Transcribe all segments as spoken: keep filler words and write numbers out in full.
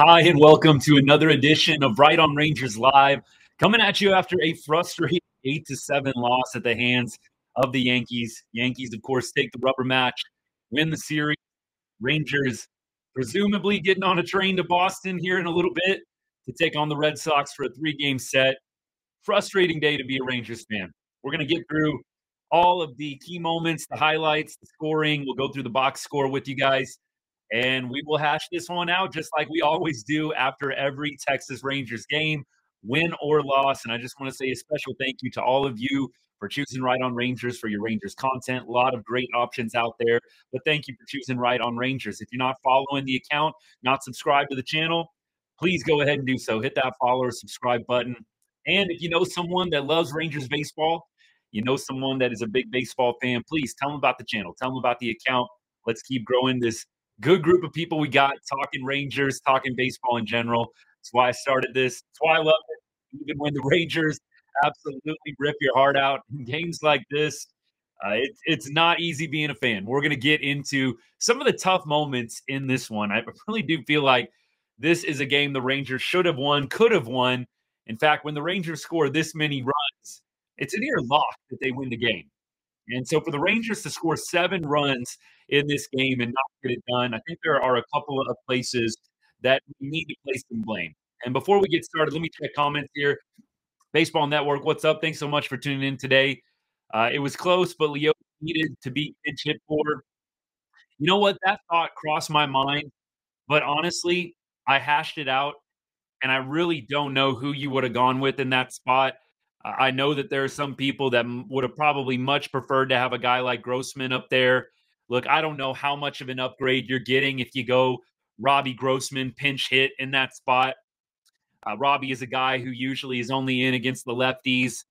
Hi, and welcome to another edition of Right on Rangers Live, coming at you after a frustrating eight to seven loss at the hands of the Yankees. Yankees, of course, take the rubber match, win the series. Rangers presumably getting on a train to Boston here in a little bit to take on the Red Sox for a three-game set. Frustrating day to be a Rangers fan. We're going to get through all of the key moments, the highlights, the scoring. We'll go through the box score with you guys. And we will hash this one out just like we always do after every Texas Rangers game, win or loss. And I just want to say a special thank you to all of you for choosing Right on Rangers for your Rangers content. A lot of great options out there, but thank you for choosing Right on Rangers. If you're not following the account, not subscribed to the channel, please go ahead and do so. Hit that follow or subscribe button. And if you know someone that loves Rangers baseball, you know someone that is a big baseball fan, please tell them about the channel. Tell them about the account. Let's keep growing this good group of people we got talking Rangers, talking baseball in general. That's why I started this. That's why I love it. Even when the Rangers absolutely rip your heart out in games like this, uh, it, it's not easy being a fan. We're going to get into some of the tough moments in this one. I really do feel like this is a game the Rangers should have won, could have won. In fact, when the Rangers score this many runs, it's a near lock that they win the game. And so for the Rangers to score seven runs in this game and not get it done, I think there are a couple of places that we need to place some blame. And before we get started, let me check comments here. Baseball Network, what's up? Thanks so much for tuning in today. Uh, it was close, but Leo needed to be pinch hit for. You know what? That thought crossed my mind, but honestly, I hashed it out, and I really don't know who you would have gone with in that spot. Uh, I know that there are some people that m- would have probably much preferred to have a guy like Grossman up there. Look, I don't know how much of an upgrade you're getting if you go Robbie Grossman pinch hit in that spot. Uh, Robbie is a guy who usually is only in against the lefties.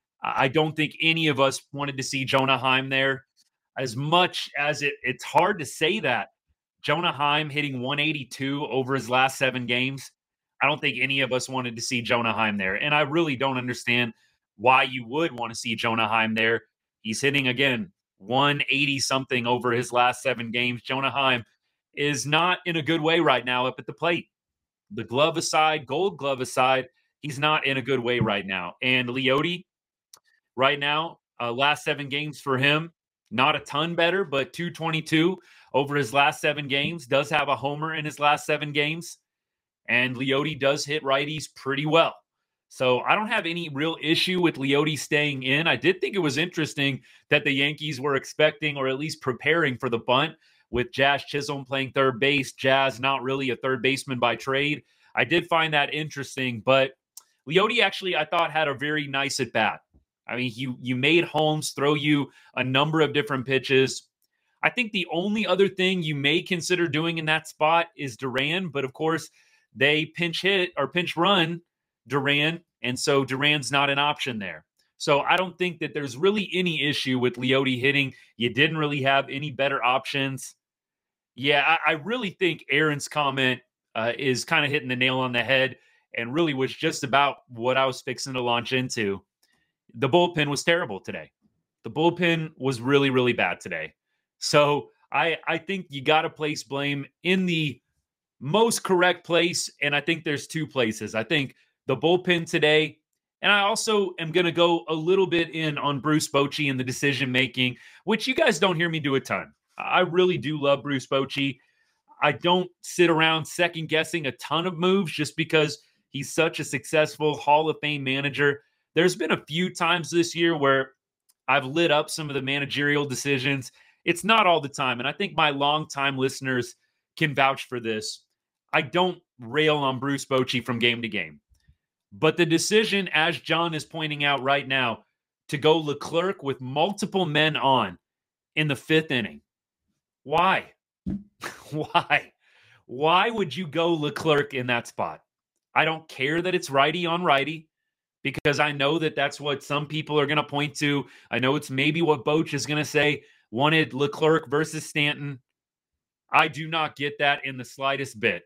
I don't think any of us wanted to see Jonah Heim there. As much as it, it's hard to say that, Jonah Heim hitting one eighty-two over his last seven games, I don't think any of us wanted to see Jonah Heim there. And I really don't understand why you would want to see Jonah Heim there. He's hitting, again, one eighty something over his last seven games. Jonah Heim is not in a good way right now up at the plate. The glove aside, gold glove aside, he's not in a good way right now. And Leote, right now, uh, last seven games for him, not a ton better, but two twenty-two over his last seven games. Does have a homer in his last seven games. And Leote does hit righties pretty well. So I don't have any real issue with Leote staying in. I did think it was interesting that the Yankees were expecting or at least preparing for the bunt with Jazz Chisholm playing third base. Jazz not really a third baseman by trade. I did find that interesting, but Leote actually I thought had a very nice at bat. I mean, you you made Holmes throw you a number of different pitches. I think the only other thing you may consider doing in that spot is Duran, but of course they pinch hit or pinch run Duran, and so Duran's not an option there. So I don't think that there's really any issue with Leote hitting. You didn't really have any better options. Yeah, I, I really think Aaron's comment uh, is kind of hitting the nail on the head and really was just about what I was fixing to launch into. The bullpen was terrible today. The bullpen was really, really bad today. So I, I think you got to place blame in the most correct place, and I think there's two places. I think the bullpen today, and I also am going to go a little bit in on Bruce Bochy and the decision making, which you guys don't hear me do a ton. I really do love Bruce Bochy. I don't sit around second guessing a ton of moves just because he's such a successful Hall of Fame manager. There's been a few times this year where I've lit up some of the managerial decisions. It's not all the time, and I think my longtime listeners can vouch for this. I don't rail on Bruce Bochy from game to game. But the decision, as John is pointing out right now, to go Leclerc with multiple men on in the fifth inning. Why? Why? Why would you go Leclerc in that spot? I don't care that it's righty on righty because I know that that's what some people are going to point to. I know it's maybe what Boch is going to say, wanted Leclerc versus Stanton. I do not get that in the slightest bit.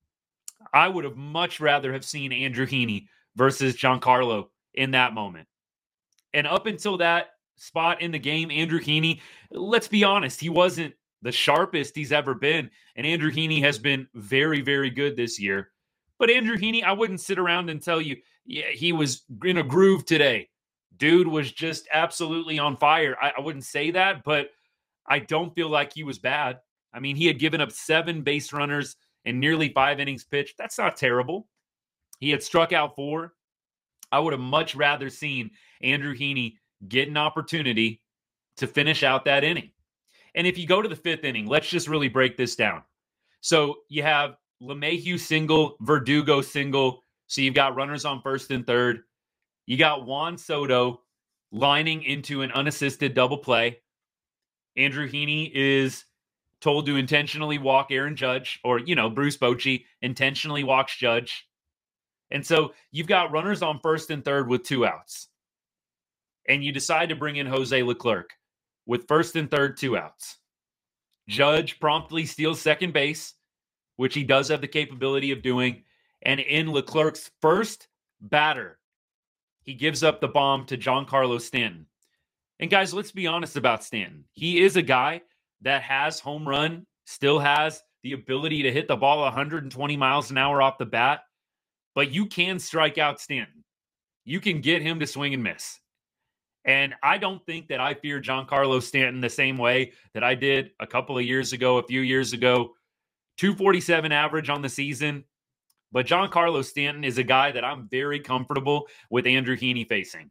I would have much rather have seen Andrew Heaney versus Giancarlo in that moment. And up until that spot in the game, Andrew Heaney, let's be honest, he wasn't the sharpest he's ever been. And Andrew Heaney has been very, very good this year. But Andrew Heaney, I wouldn't sit around and tell you, yeah, he was in a groove today. Dude was just absolutely on fire. I, I wouldn't say that, but I don't feel like he was bad. I mean, he had given up seven base runners and nearly five innings pitched. That's not terrible. He had struck out four. I would have much rather seen Andrew Heaney get an opportunity to finish out that inning. And if you go to the fifth inning, let's just really break this down. So you have LeMahieu single, Verdugo single. So you've got runners on first and third. You got Juan Soto lining into an unassisted double play. Andrew Heaney is told to intentionally walk Aaron Judge, or, you know, Bruce Bochy intentionally walks Judge. And so you've got runners on first and third with two outs. And you decide to bring in Jose Leclerc with first and third, two outs. Judge promptly steals second base, which he does have the capability of doing. And in Leclerc's first batter, he gives up the bomb to Giancarlo Stanton. And guys, let's be honest about Stanton. He is a guy that has home run, still has the ability to hit the ball one hundred twenty miles an hour off the bat. But you can strike out Stanton. You can get him to swing and miss. And I don't think that I fear Giancarlo Stanton the same way that I did a couple of years ago, a few years ago. two forty-seven average on the season. But Giancarlo Stanton is a guy that I'm very comfortable with Andrew Heaney facing.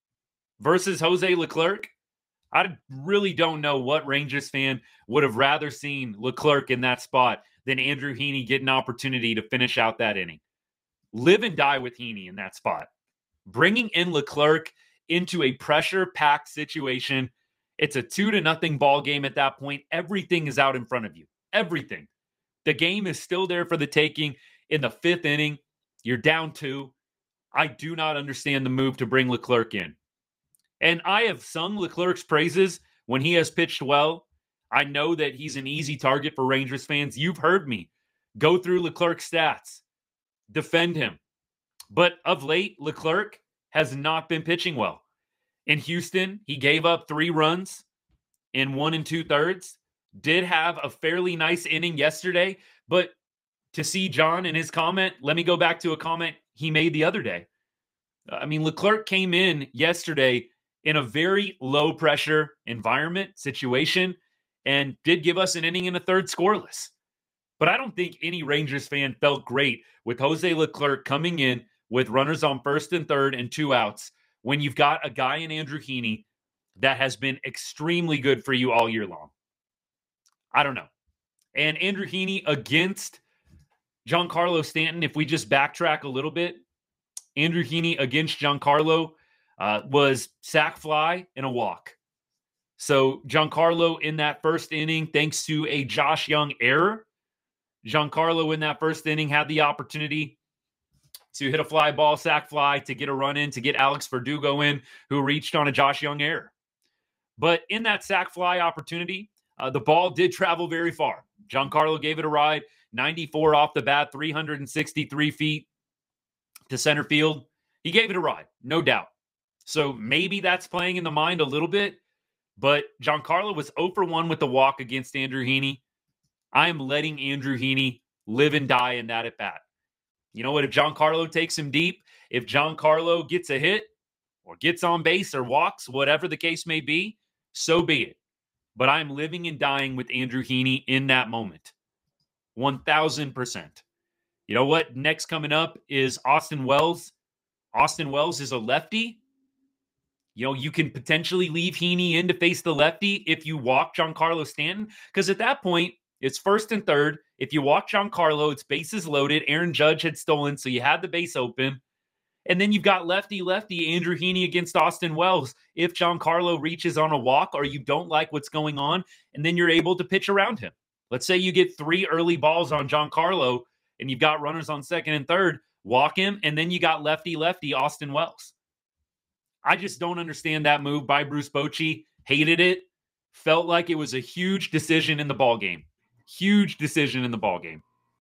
Versus Jose Leclerc, I really don't know what Rangers fan would have rather seen Leclerc in that spot than Andrew Heaney get an opportunity to finish out that inning. Live and die with Heaney in that spot. Bringing in Leclerc into a pressure-packed situation, it's a two to nothing ball game at that point. Everything is out in front of you. Everything. The game is still there for the taking. In the fifth inning, you're down two. I do not understand the move to bring Leclerc in. And I have sung Leclerc's praises when he has pitched well. I know that he's an easy target for Rangers fans. You've heard me go through Leclerc's stats, defend him. But of late, Leclerc has not been pitching well. In Houston, he gave up three runs in one and two thirds. Did have a fairly nice inning yesterday, but to see John in his comment, let me go back to a comment he made the other day. I mean, Leclerc came in yesterday in a very low pressure environment situation and did give us an inning and a third scoreless. But I don't think any Rangers fan felt great with Jose Leclerc coming in with runners on first and third and two outs when you've got a guy in Andrew Heaney that has been extremely good for you all year long. I don't know. And Andrew Heaney against Giancarlo Stanton, if we just backtrack a little bit, Andrew Heaney against Giancarlo uh, was sac fly and a walk. So Giancarlo in that first inning, thanks to a Josh Young error, Giancarlo in that first inning had the opportunity to hit a fly ball, sac fly, to get a run in, to get Alex Verdugo in, who reached on a Josh Young error. But in that sac fly opportunity, uh, the ball did travel very far. Giancarlo gave it a ride, ninety-four off the bat, three hundred sixty-three feet to center field. He gave it a ride, no doubt. So maybe that's playing in the mind a little bit, but Giancarlo was zero for one with the walk against Andrew Heaney. I am letting Andrew Heaney live and die in that at bat. You know what? If Giancarlo takes him deep, if Giancarlo gets a hit or gets on base or walks, whatever the case may be, so be it. But I'm living and dying with Andrew Heaney in that moment. one thousand percent. You know what? Next coming up is Austin Wells. Austin Wells is a lefty. You know, you can potentially leave Heaney in to face the lefty if you walk Giancarlo Stanton. Because at that point, it's first and third. If you walk Giancarlo, it's bases loaded. Aaron Judge had stolen, so you had the base open. And then you've got lefty-lefty Andrew Heaney against Austin Wells. If Giancarlo reaches on a walk or you don't like what's going on, and then you're able to pitch around him. Let's say you get three early balls on Giancarlo and you've got runners on second and third, walk him, and then you got lefty-lefty Austin Wells. I just don't understand that move by Bruce Bochy. Hated it. Felt like it was a huge decision in the ballgame. Huge decision in the ballgame.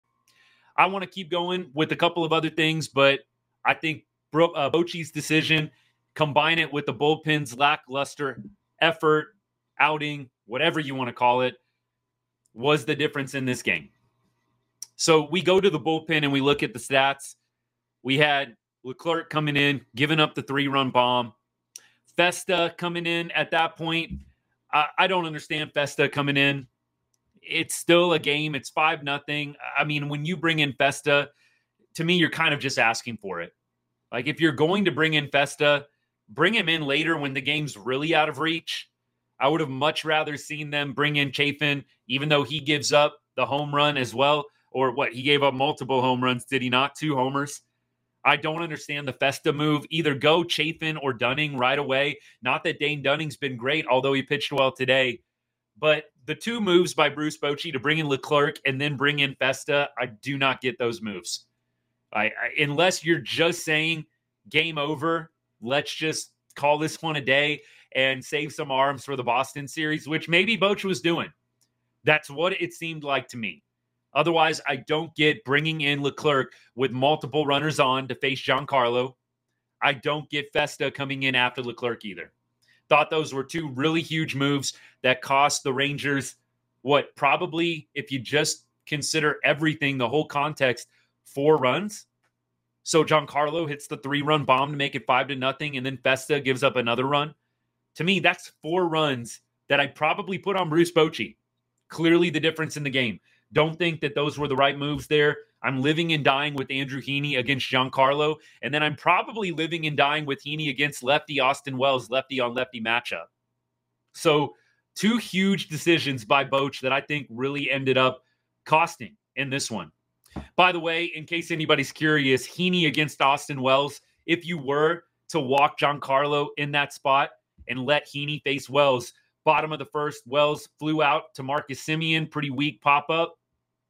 I want to keep going with a couple of other things, but I think Bro- uh, Bochy's decision, combine it with the bullpen's lackluster effort, outing, whatever you want to call it, was the difference in this game. So we go to the bullpen and we look at the stats. We had Leclerc coming in, giving up the three-run bomb. Festa coming in at that point. I, I don't understand Festa coming in. It's still a game. It's five nothing. I mean, when you bring in Festa, to me, you're kind of just asking for it. Like, if you're going to bring in Festa, bring him in later when the game's really out of reach. I would have much rather seen them bring in Chafin, even though he gives up the home run as well. Or what? He gave up multiple home runs, did he not? Two homers. I don't understand the Festa move. Either go Chafin or Dunning right away. Not that Dane Dunning's been great, although he pitched well today. But the two moves by Bruce Bochy to bring in Leclerc and then bring in Festa, I do not get those moves. I, I unless you're just saying game over, let's just call this one a day and save some arms for the Boston series, which maybe Bochy was doing. That's what it seemed like to me. Otherwise, I don't get bringing in Leclerc with multiple runners on to face Giancarlo. I don't get Festa coming in after Leclerc either. Thought those were two really huge moves that cost the Rangers, what, probably, if you just consider everything, the whole context, four runs. So Giancarlo hits the three-run bomb to make it five to nothing, and then Festa gives up another run. To me, that's four runs that I probably put on Bruce Bochy. Clearly the difference in the game. Don't think that those were the right moves there. I'm living and dying with Andrew Heaney against Giancarlo, and then I'm probably living and dying with Heaney against lefty Austin Wells, lefty on lefty matchup. So two huge decisions by Boch that I think really ended up costing in this one. By the way, in case anybody's curious, Heaney against Austin Wells, if you were to walk Giancarlo in that spot and let Heaney face Wells, bottom of the first, Wells flew out to Marcus Semien, pretty weak pop-up.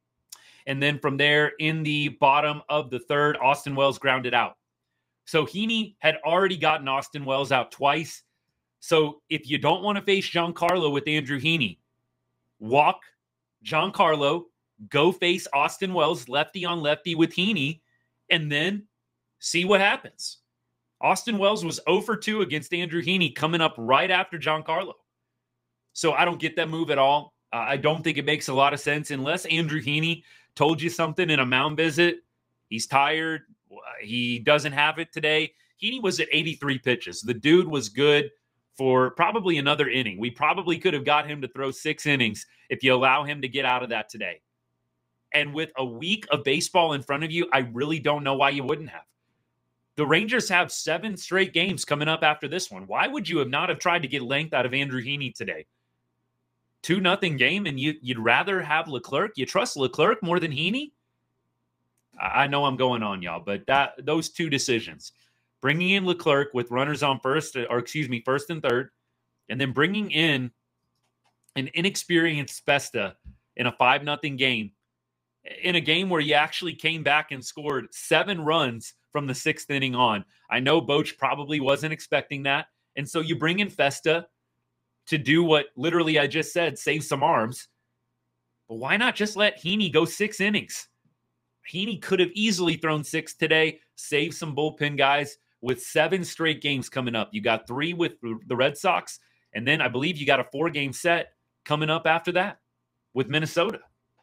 And then from there, in the bottom of the third, Austin Wells grounded out. So Heaney had already gotten Austin Wells out twice. So if you don't want to face Giancarlo with Andrew Heaney, walk Giancarlo, go face Austin Wells lefty on lefty with Heaney, and then see what happens. Austin Wells was zero for two against Andrew Heaney coming up right after Giancarlo. So I don't get that move at all. Uh, I don't think it makes a lot of sense unless Andrew Heaney told you something in a mound visit. He's tired. He doesn't have it today. Heaney was at eighty-three pitches. The dude was good for probably another inning. We probably could have got him to throw six innings if you allow him to get out of that today. And with a week of baseball in front of you, I really don't know why you wouldn't have. The Rangers have seven straight games coming up after this one. Why would you have not have tried to get length out of Andrew Heaney today? two nothing game, and you, you'd rather have Leclerc? You trust Leclerc more than Heaney? I, I know I'm going on, y'all, but that those two decisions, bringing in Leclerc with runners on first, or excuse me, first and third, and then bringing in an inexperienced Festa in a five nothing game, in a game where you actually came back and scored seven runs from the sixth inning on. I know Boch probably wasn't expecting that, and so you bring in Festa to do what literally I just said, save some arms. But why not just let Heaney go six innings? Heaney could have easily thrown six today, save some bullpen guys with seven straight games coming up. You got three with the Red Sox, and then I believe you got a four-game set coming up after that with Minnesota.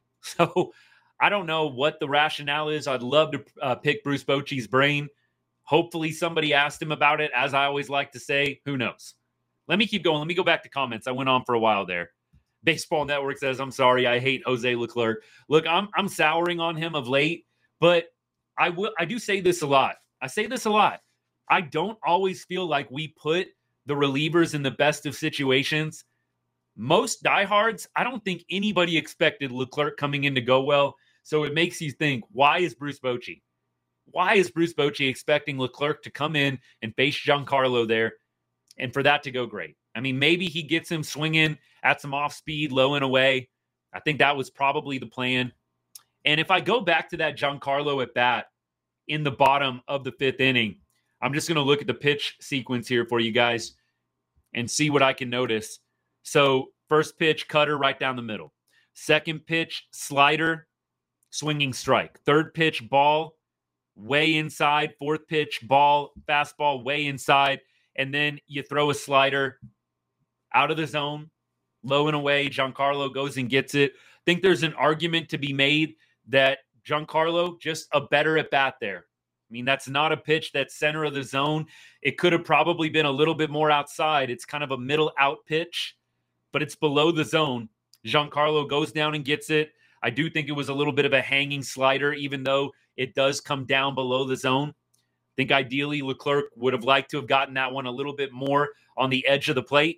So I don't know what the rationale is. I'd love to uh, pick Bruce Bochy's brain. Hopefully somebody asked him about it. As I always like to say, who knows? Let me keep going. Let me go back to comments. I went on for a while there. Baseball Network says, I'm sorry, I hate Jose Leclerc. Look, I'm I'm souring on him of late, but I will I do say this a lot. I say this a lot. I don't always feel like we put the relievers in the best of situations. Most diehards, I don't think anybody expected Leclerc coming in to go well. So it makes you think, why is Bruce Bochy? Why is Bruce Bochy expecting Leclerc to come in and face Giancarlo there and for that to go great? I mean, maybe he gets him swinging at some off speed, low and away. I think that was probably the plan. And if I go back to that Giancarlo at bat in the bottom of the fifth inning, I'm just going to look at the pitch sequence here for you guys and see what I can notice. So first pitch, cutter right down the middle. Second pitch, slider, swinging strike. Third pitch, ball, way inside. Fourth pitch, ball, fastball, way inside. And then you throw a slider out of the zone, low and away. Giancarlo goes and gets it. I think there's an argument to be made that Giancarlo, just a better at bat there. I mean, that's not a pitch that's center of the zone. It could have probably been a little bit more outside. It's kind of a middle out pitch, but it's below the zone. Giancarlo goes down and gets it. I do think it was a little bit of a hanging slider, even though it does come down below the zone. I think ideally Leclerc would have liked to have gotten that one a little bit more on the edge of the plate.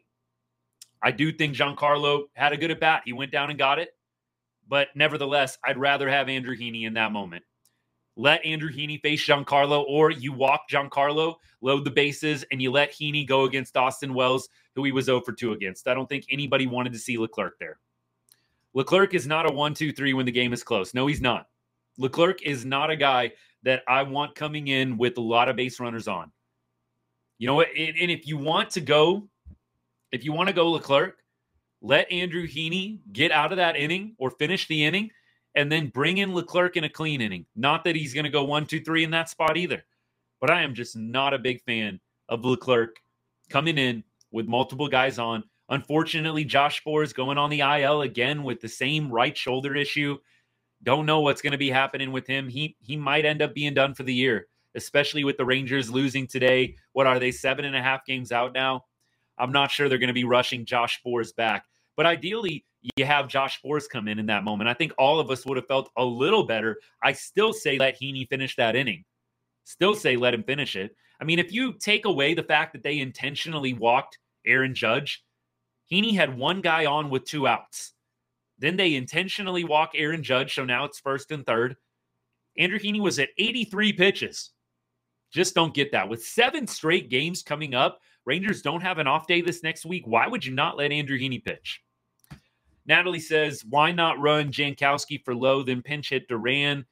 I do think Giancarlo had a good at bat. He went down and got it. But nevertheless, I'd rather have Andrew Heaney in that moment. Let Andrew Heaney face Giancarlo, or you walk Giancarlo, load the bases, and you let Heaney go against Austin Wells, who he was oh for two against. I don't think anybody wanted to see Leclerc there. Leclerc is not a one two three when the game is close. No, he's not. Leclerc is not a guy that I want coming in with a lot of base runners on. You know what? And if you want to go, if you want to go Leclerc, let Andrew Heaney get out of that inning or finish the inning, and then bring in Leclerc in a clean inning. Not that he's going to go one, two, three in that spot either. But I am just not a big fan of Leclerc coming in with multiple guys on. Unfortunately, Josh Sborz is going on the I L again with the same right shoulder issue. Don't know what's going to be happening with him. He he might end up being done for the year, especially with the Rangers losing today. What are they, seven and a half games out now? I'm not sure they're going to be rushing Josh Sborz back. But ideally, you have Josh Sborz come in in that moment. I think all of us would have felt a little better. I still say let Heaney finish that inning. Still say let him finish it. I mean, if you take away the fact that they intentionally walked Aaron Judge, Heaney had one guy on with two outs. Then they intentionally walk Aaron Judge, so now it's first and third. Andrew Heaney was at eighty-three pitches. Just don't get that. With seven straight games coming up, Rangers don't have an off day this next week. Why would you not let Andrew Heaney pitch? Natalie says, why not run Jankowski for low, then pinch hit Duran?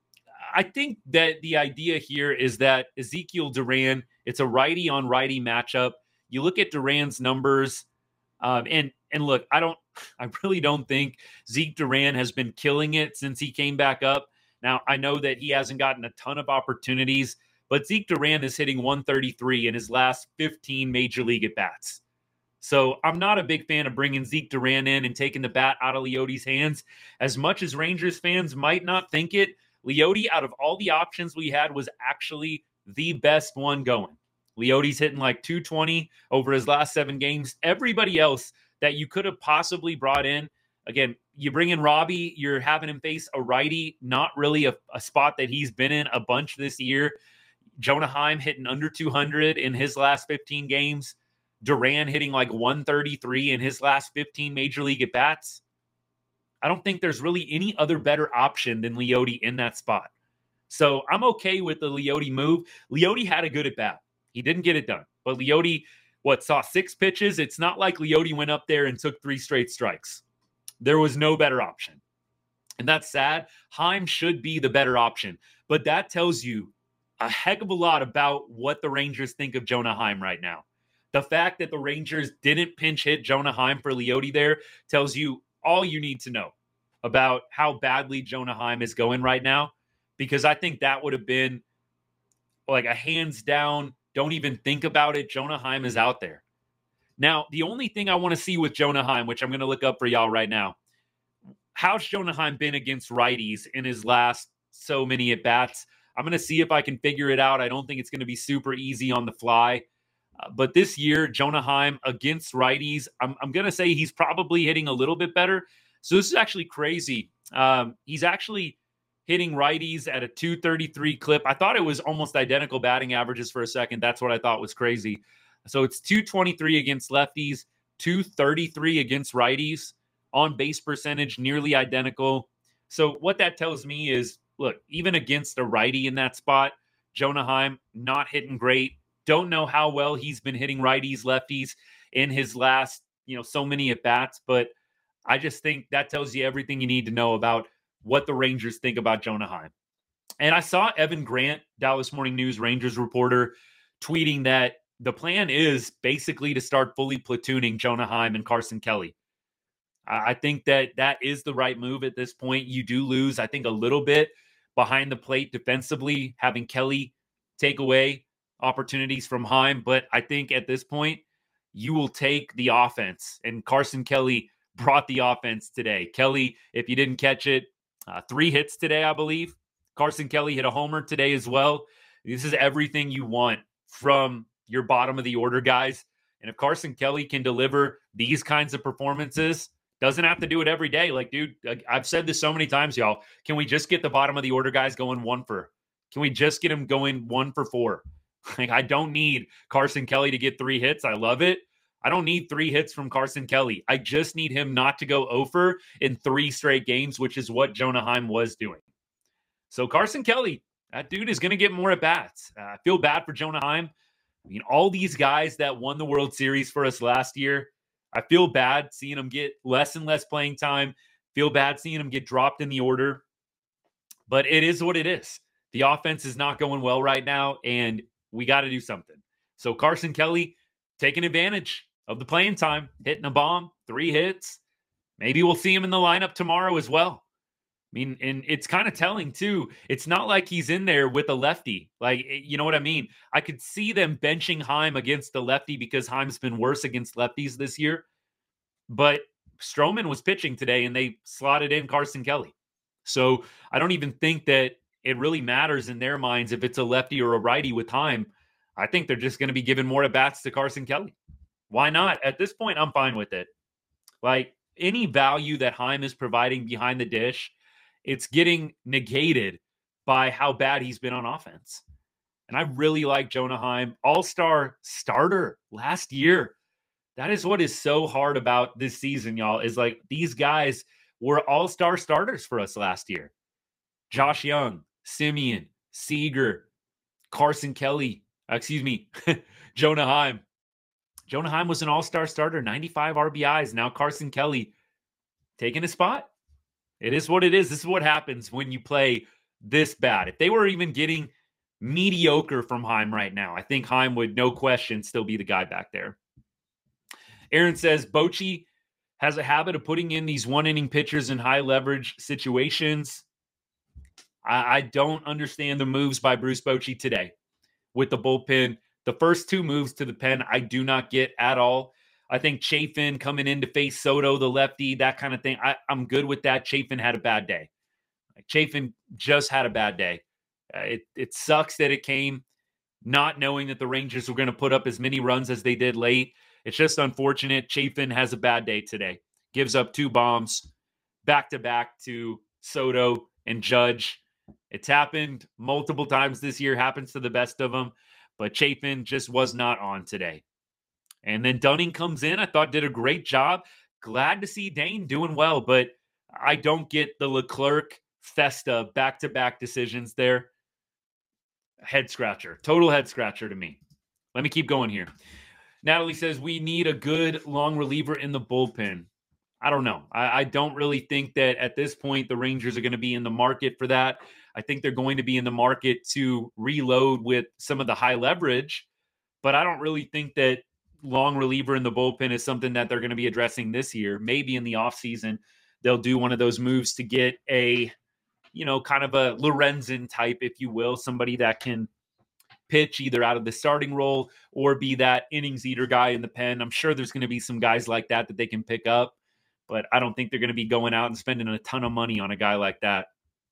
I think that the idea here is that Ezekiel Duran, it's a righty on righty matchup. You look at Duran's numbers, um, and and look, I don't, I really don't think Zeke Duran has been killing it since he came back up. Now, I know that he hasn't gotten a ton of opportunities, but Zeke Duran is hitting one thirty-three in his last fifteen major league at-bats. So I'm not a big fan of bringing Zeke Duran in and taking the bat out of Leote's hands. As much as Rangers fans might not think it, Leote, out of all the options we had, was actually the best one going. Leote's hitting like two twenty over his last seven games. Everybody else that you could have possibly brought in, again, you bring in Robbie, you're having him face a righty, not really a, a spot that he's been in a bunch this year. Jonah Heim hitting under two hundred in his last fifteen games. Duran hitting like one thirty-three in his last fifteen major league at-bats. I don't think there's really any other better option than Leote in that spot. So I'm okay with the Leote move. Leote had a good at-bat. He didn't get it done. But Leote, what, saw six pitches? It's not like Leote went up there and took three straight strikes. There was no better option. And that's sad. Heim should be the better option. But that tells you a heck of a lot about what the Rangers think of Jonah Heim right now. The fact that the Rangers didn't pinch hit Jonah Heim for Leote there tells you all you need to know about how badly Jonah Heim is going right now, because I think that would have been like a hands down, don't even think about it, Jonah Heim is out there. Now, the only thing I want to see with Jonah Heim, which I'm going to look up for y'all right now, how's Jonah Heim been against righties in his last so many at-bats? I'm going to see if I can figure it out. I don't think it's going to be super easy on the fly. Uh, but this year, Jonah Heim against righties, I'm, I'm going to say he's probably hitting a little bit better. So this is actually crazy. Um, he's actually hitting righties at a two thirty-three clip. I thought it was almost identical batting averages for a second. That's what I thought was crazy. So it's two twenty-three against lefties, two thirty-three against righties. On base percentage, nearly identical. So what that tells me is, look, even against a righty in that spot, Jonah Heim not hitting great. Don't know how well he's been hitting righties, lefties in his last, you know, so many at-bats. But I just think that tells you everything you need to know about what the Rangers think about Jonah Heim. And I saw Evan Grant, Dallas Morning News Rangers reporter, tweeting that the plan is basically to start fully platooning Jonah Heim and Carson Kelly. I think that that is the right move at this point. You do lose, I think, a little bit behind the plate defensively, having Kelly take away opportunities from Heim. But I think at this point, you will take the offense. And Carson Kelly brought the offense today. Kelly, if you didn't catch it, Uh, three hits today, I believe. Carson Kelly hit a homer today as well. This is everything you want from your bottom of the order guys. And if Carson Kelly can deliver these kinds of performances, doesn't have to do it every day. Like, dude, I've said this so many times, y'all. Can we just get the bottom of the order guys going one for? Can we just get them going one for four? Like, I don't need Carson Kelly to get three hits. I love it. I don't need three hits from Carson Kelly. I just need him not to go oh for in three straight games, which is what Jonah Heim was doing. So Carson Kelly, that dude is going to get more at bats. Uh, I feel bad for Jonah Heim. I mean, all these guys that won the World Series for us last year, I feel bad seeing them get less and less playing time. Feel bad seeing them get dropped in the order. But it is what it is. The offense is not going well right now, and we got to do something. So Carson Kelly taking advantage of the playing time, hitting a bomb, three hits. Maybe we'll see him in the lineup tomorrow as well. I mean, and it's kind of telling too. It's not like he's in there with a lefty. Like, you know what I mean? I could see them benching Heim against the lefty because Heim's been worse against lefties this year. But Stroman was pitching today and they slotted in Carson Kelly. So I don't even think that it really matters in their minds if it's a lefty or a righty with Heim. I think they're just going to be giving more at-bats to Carson Kelly. Why not? At this point, I'm fine with it. Like, any value that Heim is providing behind the dish, it's getting negated by how bad he's been on offense. And I really like Jonah Heim, all-star starter last year. That is what is so hard about this season, y'all, is like these guys were all-star starters for us last year. Josh Young, Simeon, Seager, Carson Kelly, excuse me, Jonah Heim. Jonah Heim was an all-star starter, ninety-five R B Is. Now Carson Kelly taking a spot. It is what it is. This is what happens when you play this bad. If they were even getting mediocre from Heim right now, I think Heim would, no question, still be the guy back there. Aaron says, Bochy has a habit of putting in these one-inning pitchers in high-leverage situations. I, I don't understand the moves by Bruce Bochy today with the bullpen. The first two moves to the pen, I do not get at all. I think Chafin coming in to face Soto, the lefty, that kind of thing. I, I'm good with that. Chafin had a bad day. Chafin just had a bad day. Uh, it, it sucks that it came not knowing that the Rangers were going to put up as many runs as they did late. It's just unfortunate. Chafin has a bad day today. Gives up two bombs back-to-back to Soto and Judge. It's happened multiple times this year. Happens to the best of them. But Chafin just was not on today. And then Dunning comes in. I thought did a great job. Glad to see Dane doing well. But I don't get the Leclerc Festa back-to-back decisions there. Head scratcher. Total head scratcher to me. Let me keep going here. Natalie says, we need a good long reliever in the bullpen. I don't know. I, I don't really think that at this point the Rangers are going to be in the market for that. I think they're going to be in the market to reload with some of the high leverage, but I don't really think that long reliever in the bullpen is something that they're going to be addressing this year. Maybe in the offseason, they'll do one of those moves to get a, you know, kind of a Lorenzen type, if you will, somebody that can pitch either out of the starting role or be that innings eater guy in the pen. I'm sure there's going to be some guys like that that they can pick up, but I don't think they're going to be going out and spending a ton of money on a guy like that.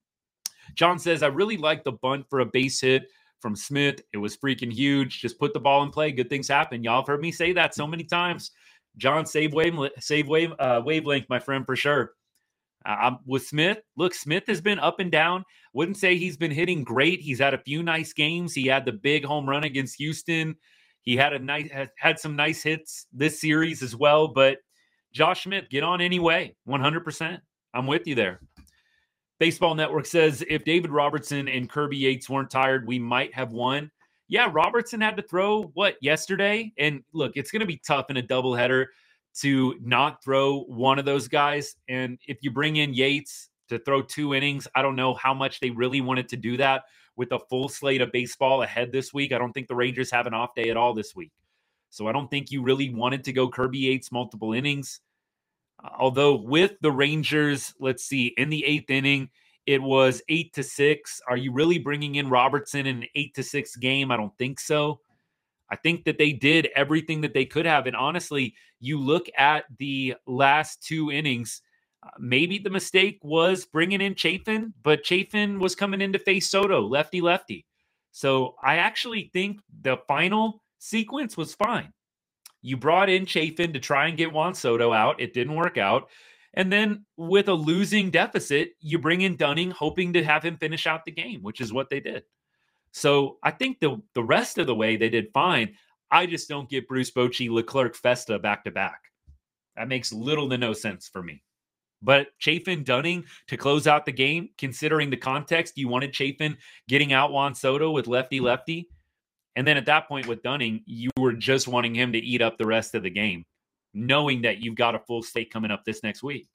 John says, I really like the bunt for a base hit from Smith. It was freaking huge. Just put the ball in play. Good things happen. Y'all have heard me say that so many times. John, save wave, save wave, uh, wavelength, my friend, for sure. Uh, with Smith, look, Smith has been up and down. Wouldn't say he's been hitting great. He's had a few nice games. He had the big home run against Houston. He had a nice had some nice hits this series as well. But Josh Smith, get on anyway, one hundred percent. I'm with you there. Baseball Network says, if David Robertson and Kirby Yates weren't tired, we might have won. Yeah, Robertson had to throw, what, yesterday? And look, it's going to be tough in a doubleheader to not throw one of those guys. And if you bring in Yates to throw two innings, I don't know how much they really wanted to do that with a full slate of baseball ahead this week. I don't think the Rangers have an off day at all this week. So I don't think you really wanted to go Kirby Yates multiple innings. Although with the Rangers, let's see, in the eighth inning, it was eight to six. Are you really bringing in Robertson in an eight to six game? I don't think so. I think that they did everything that they could have. And honestly, you look at the last two innings, Uh, maybe the mistake was bringing in Chafin, but Chafin was coming in to face Soto, lefty-lefty. So I actually think the final sequence was fine. You brought in Chafin to try and get Juan Soto out. It didn't work out. And then with a losing deficit, you bring in Dunning, hoping to have him finish out the game, which is what they did. So I think the, the rest of the way they did fine. I just don't get Bruce Bochy, Leclerc, Festa back-to-back. That makes little to no sense for me. But Chafin, Dunning to close out the game, considering the context, you wanted Chafin getting out Juan Soto with lefty-lefty. And then at that point with Dunning, you were just wanting him to eat up the rest of the game, knowing that you've got a full slate coming up this next week.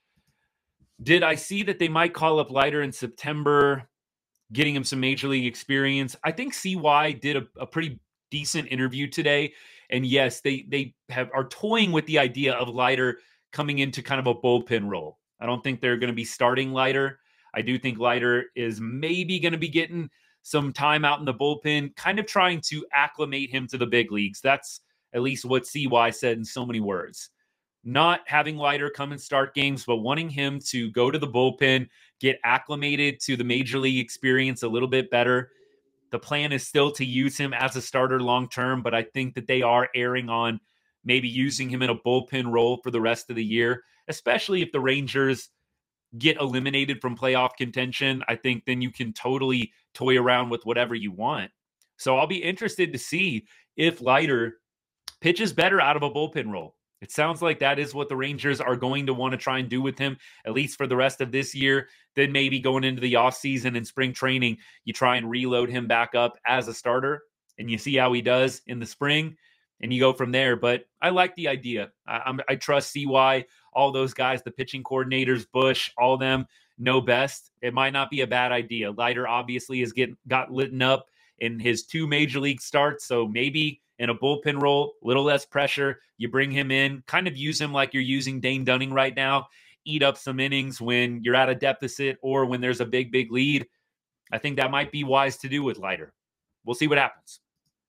Did I see that they might call up Leiter in September, getting him some major league experience? I think C Y did a, a pretty decent interview today. And yes, they they have are toying with the idea of Leiter coming into kind of a bullpen role. I don't think they're going to be starting Leiter. I do think Leiter is maybe going to be getting some time out in the bullpen, kind of trying to acclimate him to the big leagues. That's at least what C Y said in so many words. Not having Leiter come and start games, but wanting him to go to the bullpen, get acclimated to the major league experience a little bit better. The plan is still to use him as a starter long-term, but I think that they are erring on maybe using him in a bullpen role for the rest of the year, especially if the Rangers get eliminated from playoff contention. I think then you can totally toy around with whatever you want. So I'll be interested to see if Leiter pitches better out of a bullpen role. It sounds like that is what the Rangers are going to want to try and do with him, at least for the rest of this year. Then maybe going into the offseason and spring training, you try and reload him back up as a starter, and you see how he does in the spring, and you go from there. But I like the idea. I, I'm, I trust C Y, all those guys, the pitching coordinators, Bush, all of them know best. It might not be a bad idea. Leiter obviously has get, got lit up in his two major league starts, so maybe in a bullpen role, a little less pressure. You bring him in, kind of use him like you're using Dane Dunning right now. Eat up some innings when you're at a deficit or when there's a big, big lead. I think that might be wise to do with Leiter. We'll see what happens.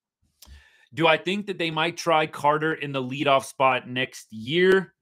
Do I think that they might try Carter in the leadoff spot next year?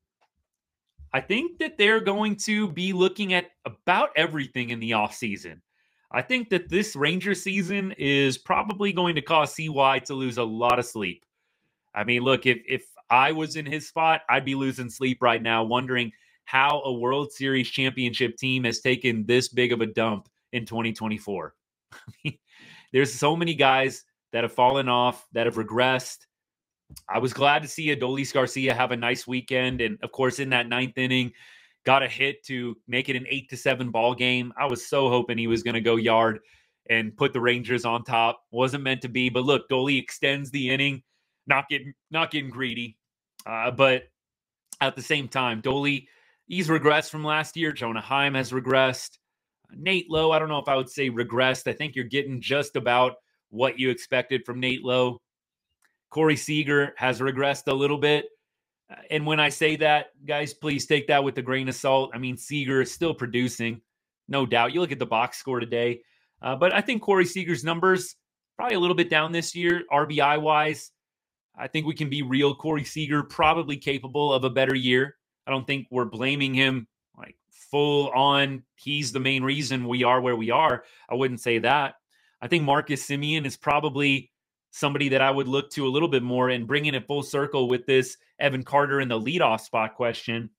I think that they're going to be looking at about everything in the offseason. I think that this Ranger season is probably going to cause C Y to lose a lot of sleep. I mean, look, if if I was in his spot, I'd be losing sleep right now, wondering how a World Series championship team has taken this big of a dump in twenty twenty-four. I mean, there's so many guys that have fallen off, that have regressed. I was glad to see Adolis Garcia have a nice weekend. And, of course, in that ninth inning, got a hit to make it an eight to seven ball game. I was so hoping he was going to go yard and put the Rangers on top. Wasn't meant to be. But, look, Dolly extends the inning, not getting, not getting greedy. Uh, but at the same time, Dolly, he's regressed from last year. Jonah Heim has regressed. Nate Lowe, I don't know if I would say regressed. I think you're getting just about what you expected from Nate Lowe. Corey Seager has regressed a little bit. And when I say that, guys, please take that with a grain of salt. I mean, Seager is still producing, no doubt. You look at the box score today. Uh, but I think Corey Seager's numbers probably a little bit down this year, R B I-wise. I think we can be real. Corey Seager probably capable of a better year. I don't think we're blaming him like full on. He's the main reason we are where we are. I wouldn't say that. I think Marcus Semien is probably somebody that I would look to a little bit more, and bringing it full circle with this Evan Carter in the leadoff spot question.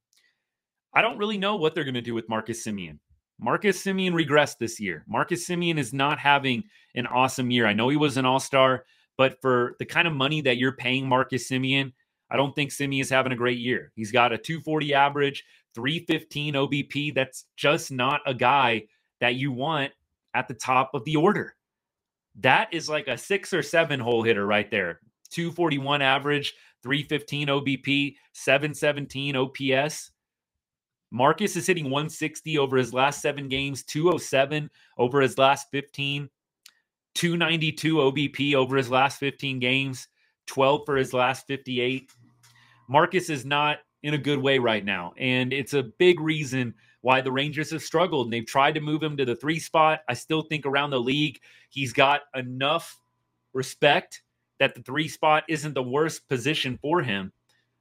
I don't really know what they're going to do with Marcus Semien. Marcus Semien regressed this year. Marcus Semien is not having an awesome year. I know he was an all-star, but for the kind of money that you're paying Marcus Semien, I don't think Semien is having a great year. He's got a two forty average, three fifteen O B P. That's just not a guy that you want at the top of the order. That is like a six or seven hole hitter right there. two forty-one average, three fifteen O B P, seven seventeen O P S. Marcus is hitting one sixty over his last seven games, two oh seven over his last fifteen, two ninety-two O B P over his last fifteen games, twelve for his last fifty-eight. Marcus is not in a good way right now, and it's a big reason why the Rangers have struggled, and they've tried to move him to the three spot. I still think around the league, he's got enough respect that the three spot isn't the worst position for him.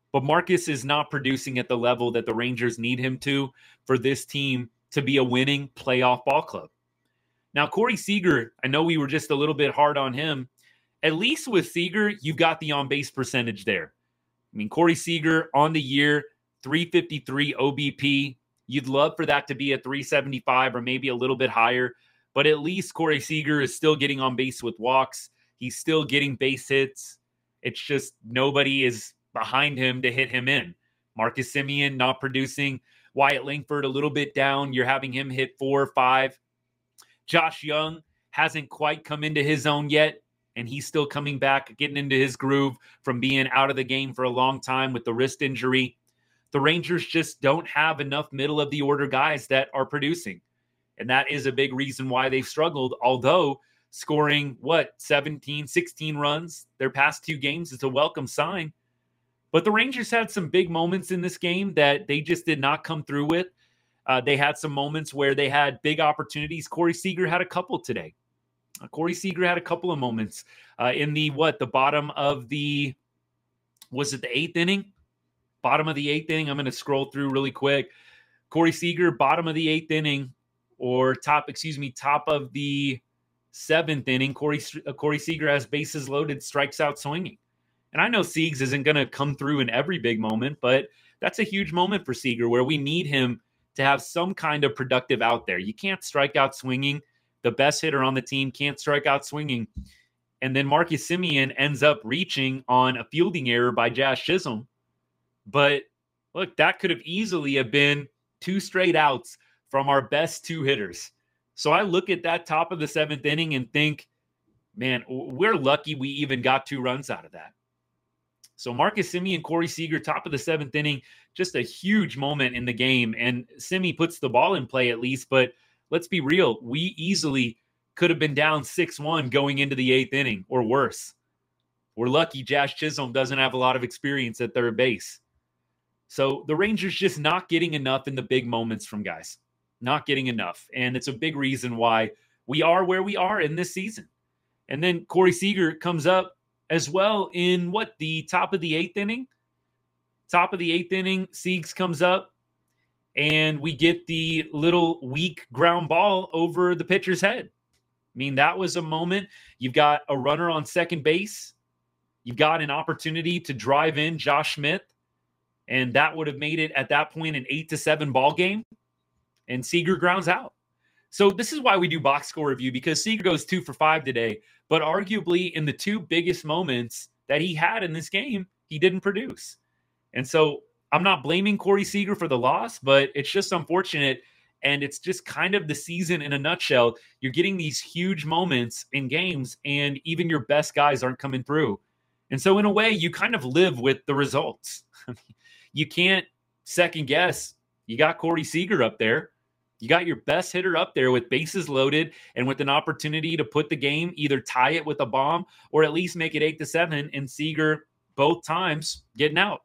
But Marcus is not producing at the level that the Rangers need him to for this team to be a winning playoff ball club. Now, Corey Seager, I know we were just a little bit hard on him. At least with Seager, you've got the on-base percentage there. I mean, Corey Seager on the year, three fifty-three O B P. You'd love for that to be a three seventy-five or maybe a little bit higher. But at least Corey Seager is still getting on base with walks. He's still getting base hits. It's just nobody is behind him to hit him in. Marcus Semien not producing. Wyatt Langford a little bit down. You're having him hit four or five. Josh Young hasn't quite come into his own yet, and he's still coming back, getting into his groove from being out of the game for a long time with the wrist injury. The Rangers just don't have enough middle-of-the-order guys that are producing, and that is a big reason why they've struggled, although scoring, what, seventeen, sixteen runs their past two games is a welcome sign. But the Rangers had some big moments in this game that they just did not come through with. Uh, they had some moments where they had big opportunities. Corey Seager had a couple today. Uh, Corey Seager had a couple of moments uh, in the, what, the bottom of the, was it the eighth inning? Bottom of the eighth inning. I'm going to scroll through really quick. Corey Seager, bottom of the eighth inning, or top, excuse me, top of the seventh inning. Corey, uh, Corey Seager has bases loaded, strikes out swinging. And I know Siegs isn't going to come through in every big moment, but that's a huge moment for Seager where we need him to have some kind of productive out there. You can't strike out swinging. The best hitter on the team can't strike out swinging. And then Marcus Semien ends up reaching on a fielding error by Jazz Chisholm. But look, that could have easily have been two straight outs from our best two hitters. So I look at that top of the seventh inning and think, man, we're lucky we even got two runs out of that. So Marcus Semien, Corey Seager, top of the seventh inning, just a huge moment in the game. And Semien puts the ball in play at least, but let's be real. We easily could have been down six one going into the eighth inning or worse. We're lucky Jazz Chisholm doesn't have a lot of experience at third base. So the Rangers just not getting enough in the big moments from guys. Not getting enough. And it's a big reason why we are where we are in this season. And then Corey Seager comes up as well in what, the top of the eighth inning? Top of the eighth inning, Siegs comes up, and we get the little weak ground ball over the pitcher's head. I mean, that was a moment. You've got a runner on second base. You've got an opportunity to drive in Josh Smith, and that would have made it at that point an eight to seven ball game, and Seager grounds out. So this is why we do box score review, because Seager goes two for five today, but arguably in the two biggest moments that he had in this game, he didn't produce. And so I'm not blaming Corey Seager for the loss, but it's just unfortunate. And it's just kind of the season in a nutshell. You're getting these huge moments in games, and even your best guys aren't coming through. And so in a way, you kind of live with the results. You can't second guess. You got Corey Seager up there. You got your best hitter up there with bases loaded and with an opportunity to put the game, either tie it with a bomb or at least make it eight to seven, and Seager both times getting out.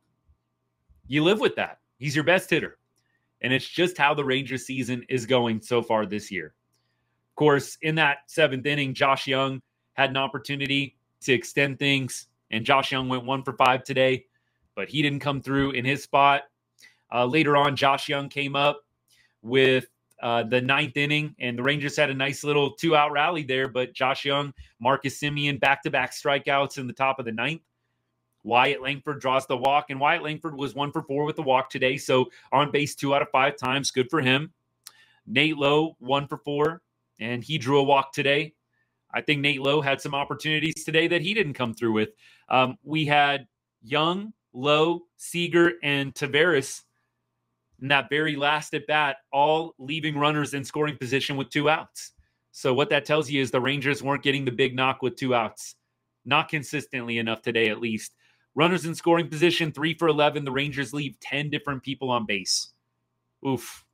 You live with that. He's your best hitter. And it's just how the Rangers season is going so far this year. Of course, in that seventh inning, Josh Young had an opportunity to extend things, and Josh Young went one for five today, but he didn't come through in his spot. Uh, later on, Josh Young came up with Uh, the ninth inning, and the Rangers had a nice little two-out rally there, but Josh Young, Marcus Semien, back-to-back strikeouts in the top of the ninth. Wyatt Langford draws the walk, and Wyatt Langford was one for four with the walk today, so on base two out of five times, good for him. Nate Lowe, one for four, and he drew a walk today. I think Nate Lowe had some opportunities today that he didn't come through with. Um, we had Young, Lowe, Seager, and Taveras in that very last at bat, all leaving runners in scoring position with two outs. So what that tells you is the Rangers weren't getting the big knock with two outs. Not consistently enough today, at least. Runners in scoring position, three for eleven. The Rangers leave ten different people on base. Oof.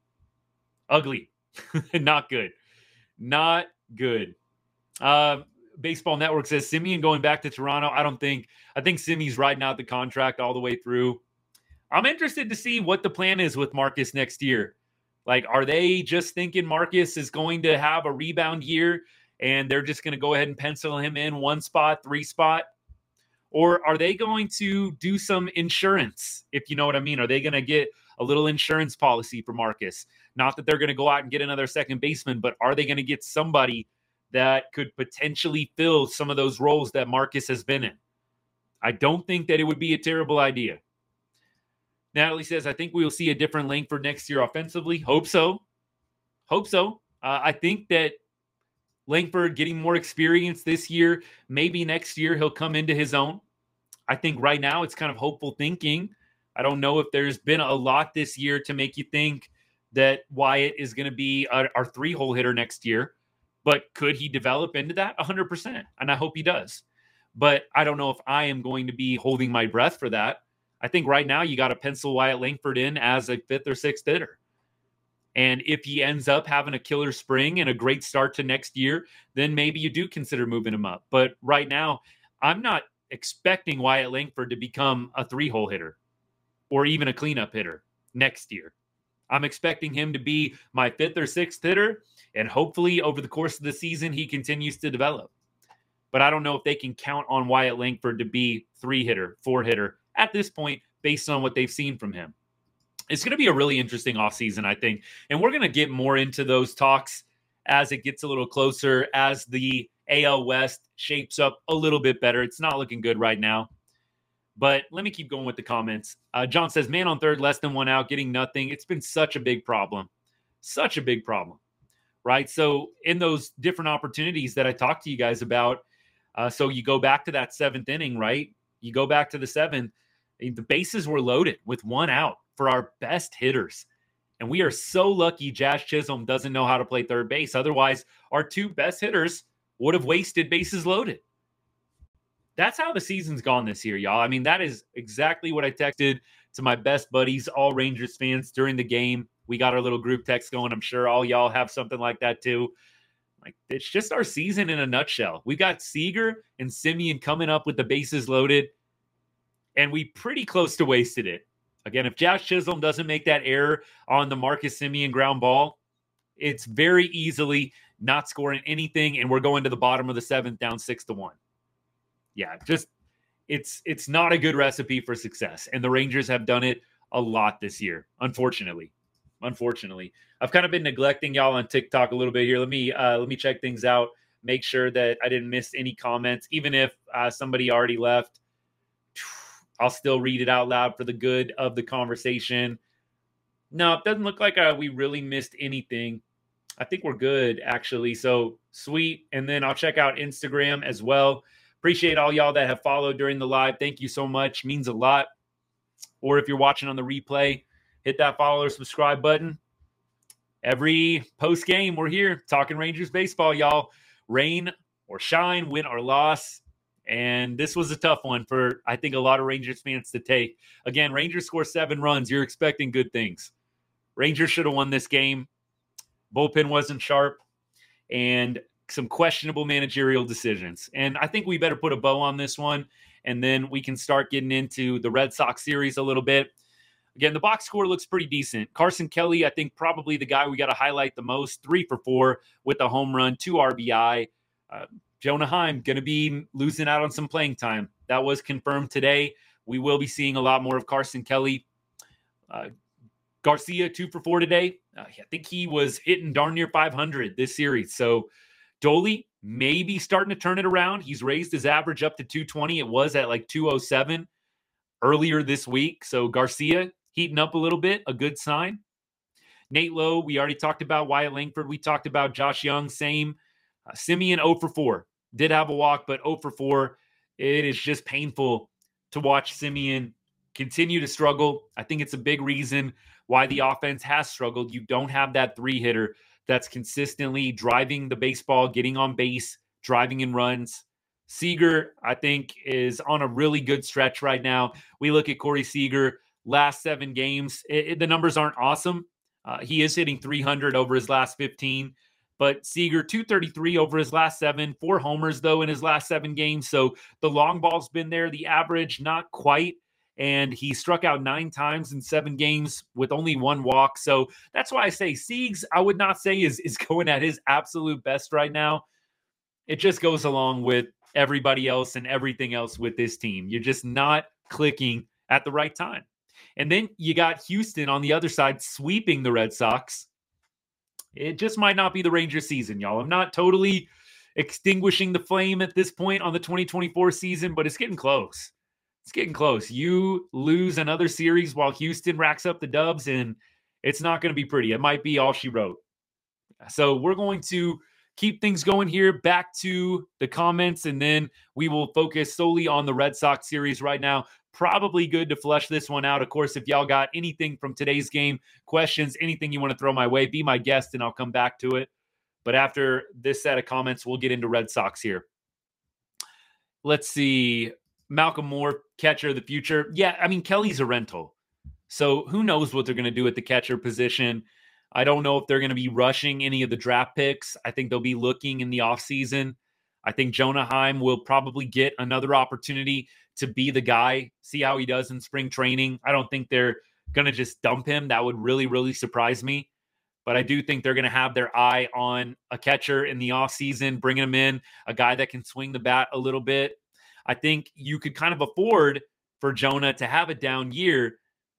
Ugly. Not good. Not good. Uh, Baseball Network says Semien going back to Toronto. I don't think, I think Semi's riding out the contract all the way through. I'm interested to see what the plan is with Marcus next year. Like, are they just thinking Marcus is going to have a rebound year and they're just going to go ahead and pencil him in one spot, three spot? Or are they going to do some insurance, if you know what I mean? Are they going to get a little insurance policy for Marcus? Not that they're going to go out and get another second baseman, but are they going to get somebody that could potentially fill some of those roles that Marcus has been in? I don't think that it would be a terrible idea. Natalie says, I think we will see a different Langford next year offensively. Hope so. Hope so. Uh, I think that Langford getting more experience this year, maybe next year he'll come into his own. I think right now it's kind of hopeful thinking. I don't know if there's been a lot this year to make you think that Wyatt is going to be our, our three-hole hitter next year. But could he develop into that? one hundred percent. And I hope he does. But I don't know if I am going to be holding my breath for that. I think right now you got to pencil Wyatt Langford in as a fifth or sixth hitter. And if he ends up having a killer spring and a great start to next year, then maybe you do consider moving him up. But right now, I'm not expecting Wyatt Langford to become a three-hole hitter or even a cleanup hitter next year. I'm expecting him to be my fifth or sixth hitter, and hopefully over the course of the season, he continues to develop. But I don't know if they can count on Wyatt Langford to be three-hitter, four-hitter at this point based on what they've seen from him. It's going to be a really interesting offseason, I think. And we're going to get more into those talks as it gets a little closer, as the A L West shapes up a little bit better. It's not looking good right now. But let me keep going with the comments. Uh, John says, man on third, less than one out, getting nothing. It's been such a big problem. Such a big problem, right? So in those different opportunities that I talked to you guys about, uh, so you go back to that seventh inning, right? You go back to the seventh. The bases were loaded with one out for our best hitters. And we are so lucky Jazz Chisholm doesn't know how to play third base. Otherwise, our two best hitters would have wasted bases loaded. That's how the season's gone this year, y'all. I mean, that is exactly what I texted to my best buddies, all Rangers fans, during the game. We got our little group text going. I'm sure all y'all have something like that too. Like, it's just our season in a nutshell. We got Seager and Semien coming up with the bases loaded, and we pretty close to wasted it. Again, if Jazz Chisholm doesn't make that error on the Marcus Semien ground ball, it's very easily not scoring anything, and we're going to the bottom of the seventh down six to one. Yeah, just it's it's not a good recipe for success, and the Rangers have done it a lot this year, unfortunately. Unfortunately, I've kind of been neglecting y'all on TikTok a little bit here. Let me uh, let me check things out, make sure that I didn't miss any comments, even if uh, somebody already left. I'll still read it out loud for the good of the conversation. No, it doesn't look like uh, we really missed anything. I think we're good, actually. So sweet. And then I'll check out Instagram as well. Appreciate all y'all that have followed during the live. Thank you so much. Means a lot. Or if you're watching on the replay, hit that follow or subscribe button. Every post game, we're here talking Rangers baseball, y'all. Rain or shine, win or loss. And this was a tough one for, I think, a lot of Rangers fans to take. Again, Rangers score seven runs. You're expecting good things. Rangers should have won this game. Bullpen wasn't sharp. And some questionable managerial decisions. And I think we better put a bow on this one. And then we can start getting into the Red Sox series a little bit. Again, the box score looks pretty decent. Carson Kelly, I think, probably the guy we got to highlight the most. Three for four with a home run, two R B I. Uh, Jonah Heim going to be losing out on some playing time. That was confirmed today. We will be seeing a lot more of Carson Kelly. Uh, Garcia, two for four today. Uh, I think he was hitting darn near five hundred this series. So Dolly maybe starting to turn it around. He's raised his average up to two twenty. It was at like two oh seven earlier this week. So Garcia heating up a little bit, a good sign. Nate Lowe, we already talked about. Wyatt Langford, we talked about. Josh Young, same. Uh, Semien, oh for four. Did have a walk, but oh for four. It is just painful to watch Semien continue to struggle. I think it's a big reason why the offense has struggled. You don't have that three hitter that's consistently driving the baseball, getting on base, driving in runs. Seager, I think, is on a really good stretch right now. We look at Corey Seager, last seven games. It, it, the numbers aren't awesome. Uh, he is hitting three hundred over his last fifteen. But Seager, two thirty-three over his last seven, four homers, though, in his last seven games. So the long ball's been there. The average, not quite. And he struck out nine times in seven games with only one walk. So that's why I say Siegs, I would not say is, is going at his absolute best right now. It just goes along with everybody else and everything else with this team. You're just not clicking at the right time. And then you got Houston on the other side sweeping the Red Sox. It just might not be the Rangers season, y'all. I'm not totally extinguishing the flame at this point on the twenty twenty-four season, but it's getting close. It's getting close. You lose another series while Houston racks up the dubs, and it's not going to be pretty. It might be all she wrote. So we're going to keep things going here. Back to the comments, and then we will focus solely on the Red Sox series right now. Probably good to flesh this one out. Of course, if y'all got anything from today's game, questions, anything you want to throw my way, be my guest, and I'll come back to it. But after this set of comments, we'll get into Red Sox here. Let's see. Malcolm Moore, catcher of the future. Yeah, I mean, Kelly's a rental. So who knows what they're going to do at the catcher position. I don't know if they're going to be rushing any of the draft picks. I think they'll be looking in the offseason. I think Jonah Heim will probably get another opportunity to be the guy, see how he does in spring training. I don't think they're going to just dump him. That would really, really surprise me. But I do think they're going to have their eye on a catcher in the offseason, bringing him in, a guy that can swing the bat a little bit. I think you could kind of afford for Jonah to have a down year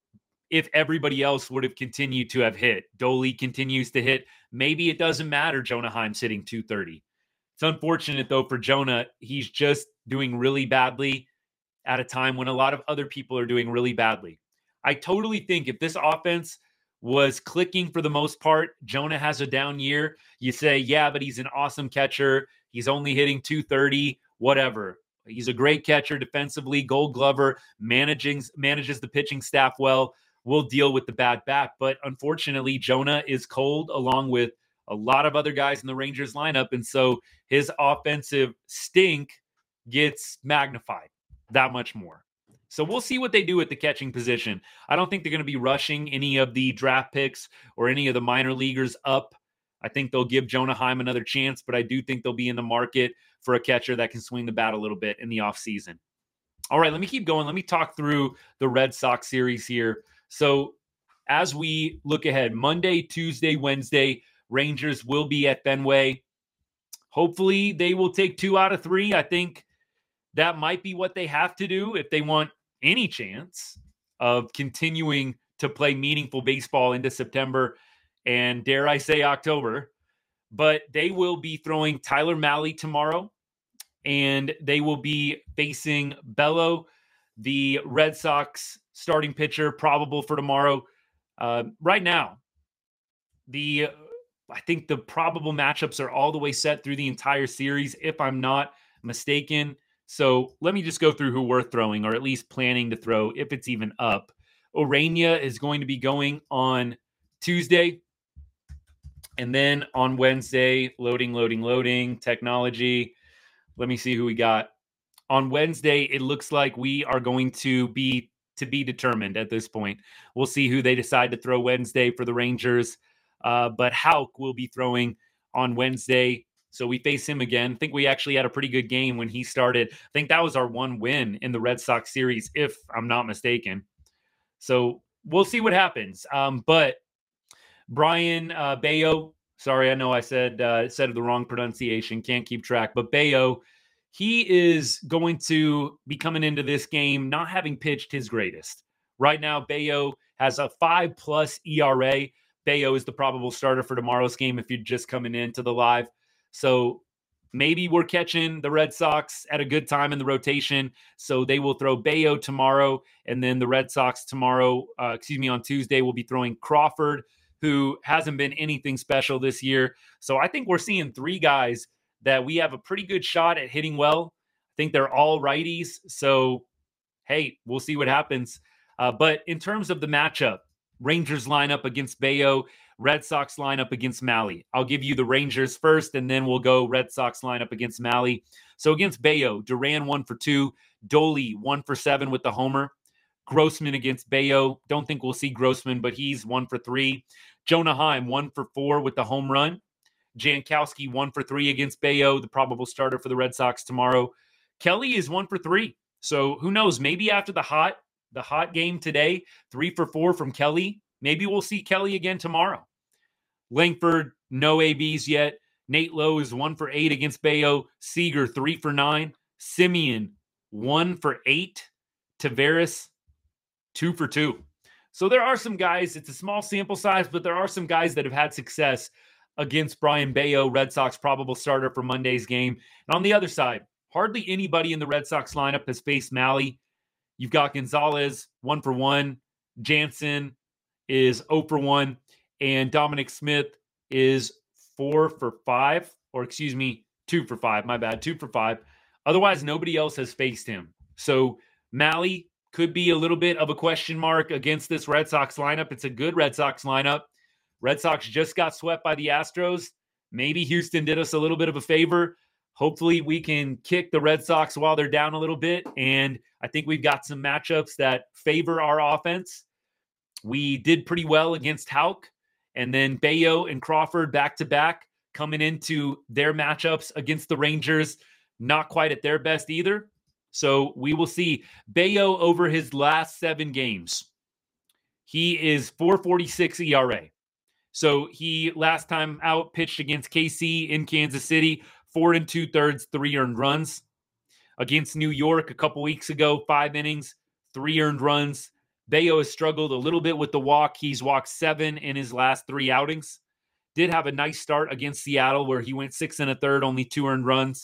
if everybody else would have continued to have hit. Doley continues to hit. Maybe it doesn't matter Jonah Heim's hitting two thirty. It's unfortunate, though, for Jonah. He's just doing really badly at a time when a lot of other people are doing really badly. I totally think if this offense was clicking for the most part, Jonah has a down year. You say, yeah, but he's an awesome catcher. He's only hitting two thirty, whatever. He's a great catcher defensively, Gold Glover, managing, manages the pitching staff well. We'll deal with the bad bat. But unfortunately, Jonah is cold along with a lot of other guys in the Rangers lineup. And so his offensive stink gets magnified that much more. So we'll see what they do at the catching position. I don't think they're going to be rushing any of the draft picks or any of the minor leaguers up. I think they'll give Jonah Heim another chance, but I do think they'll be in the market for a catcher that can swing the bat a little bit in the offseason. All right, let me keep going. Let me talk through the Red Sox series here. So as we look ahead, Monday, Tuesday, Wednesday, Rangers will be at Fenway. Hopefully they will take two out of three. I think that might be what they have to do if they want any chance of continuing to play meaningful baseball into September and, dare I say, October. But they will be throwing Tyler Mahle tomorrow, and they will be facing Bello, the Red Sox starting pitcher, probable for tomorrow. Uh, right now, the I think the probable matchups are all the way set through the entire series, if I'm not mistaken. So let me just go through who we're throwing, or at least planning to throw, if it's even up. Orania is going to be going on Tuesday. And then on Wednesday, loading, loading, loading, technology. Let me see who we got. On Wednesday, it looks like we are going to be to be determined at this point. We'll see who they decide to throw Wednesday for the Rangers. Uh, but Houck will be throwing on Wednesday. So we face him again. I think we actually had a pretty good game when he started. I think that was our one win in the Red Sox series, if I'm not mistaken. So we'll see what happens. Um, but Brian uh, Bayo, sorry, I know I said uh, said the wrong pronunciation. Can't keep track. But Bayo, he is going to be coming into this game not having pitched his greatest. Right now, Bayo has a five-plus E R A. Bayo is the probable starter for tomorrow's game if you're just coming into the live. So maybe we're catching the Red Sox at a good time in the rotation. So they will throw Bayo tomorrow, and then the Red Sox tomorrow, uh, excuse me, on Tuesday, will be throwing Crawford, who hasn't been anything special this year. So I think we're seeing three guys that we have a pretty good shot at hitting well. I think they're all righties. So, hey, we'll see what happens. Uh, but in terms of the matchup, Rangers lineup against Bayo, Red Sox lineup against Mahle. I'll give you the Rangers first, and then we'll go Red Sox lineup against Mahle. So against Bayo, Duran one for two, Doley one for seven with the homer. Grossman against Bayo. Don't think we'll see Grossman, but he's one for three. Jonah Heim one for four with the home run. Jankowski one for three against Bayo, the probable starter for the Red Sox tomorrow. Kelly is one for three. So who knows? Maybe after the hot the hot game today, three for four from Kelly. Maybe we'll see Kelly again tomorrow. Langford, no A Bs yet. Nate Lowe is one for eight against Bayo. Seager, three for nine. Simeon, one for eight. Tavares, two for two. So there are some guys, it's a small sample size, but there are some guys that have had success against Brayan Bello, Red Sox probable starter for Monday's game. And on the other side, hardly anybody in the Red Sox lineup has faced Mahle. You've got Gonzalez, one for one. Jansen is zero for one. And Dominic Smith is four for five. Or excuse me, two for five. My bad, two for five. Otherwise, nobody else has faced him. So Mahle could be a little bit of a question mark against this Red Sox lineup. It's a good Red Sox lineup. Red Sox just got swept by the Astros. Maybe Houston did us a little bit of a favor. Hopefully we can kick the Red Sox while they're down a little bit. And I think we've got some matchups that favor our offense. We did pretty well against Houck. And then Bello and Crawford back-to-back coming into their matchups against the Rangers. Not quite at their best either. So we will see. Bello over his last seven games, he is four forty-six E R A. So he last time out pitched against K C in Kansas City, four and two thirds, three earned runs. Against New York a couple weeks ago, five innings, three earned runs. Bello has struggled a little bit with the walk. He's walked seven in his last three outings. Did have a nice start against Seattle where he went six and a third, only two earned runs.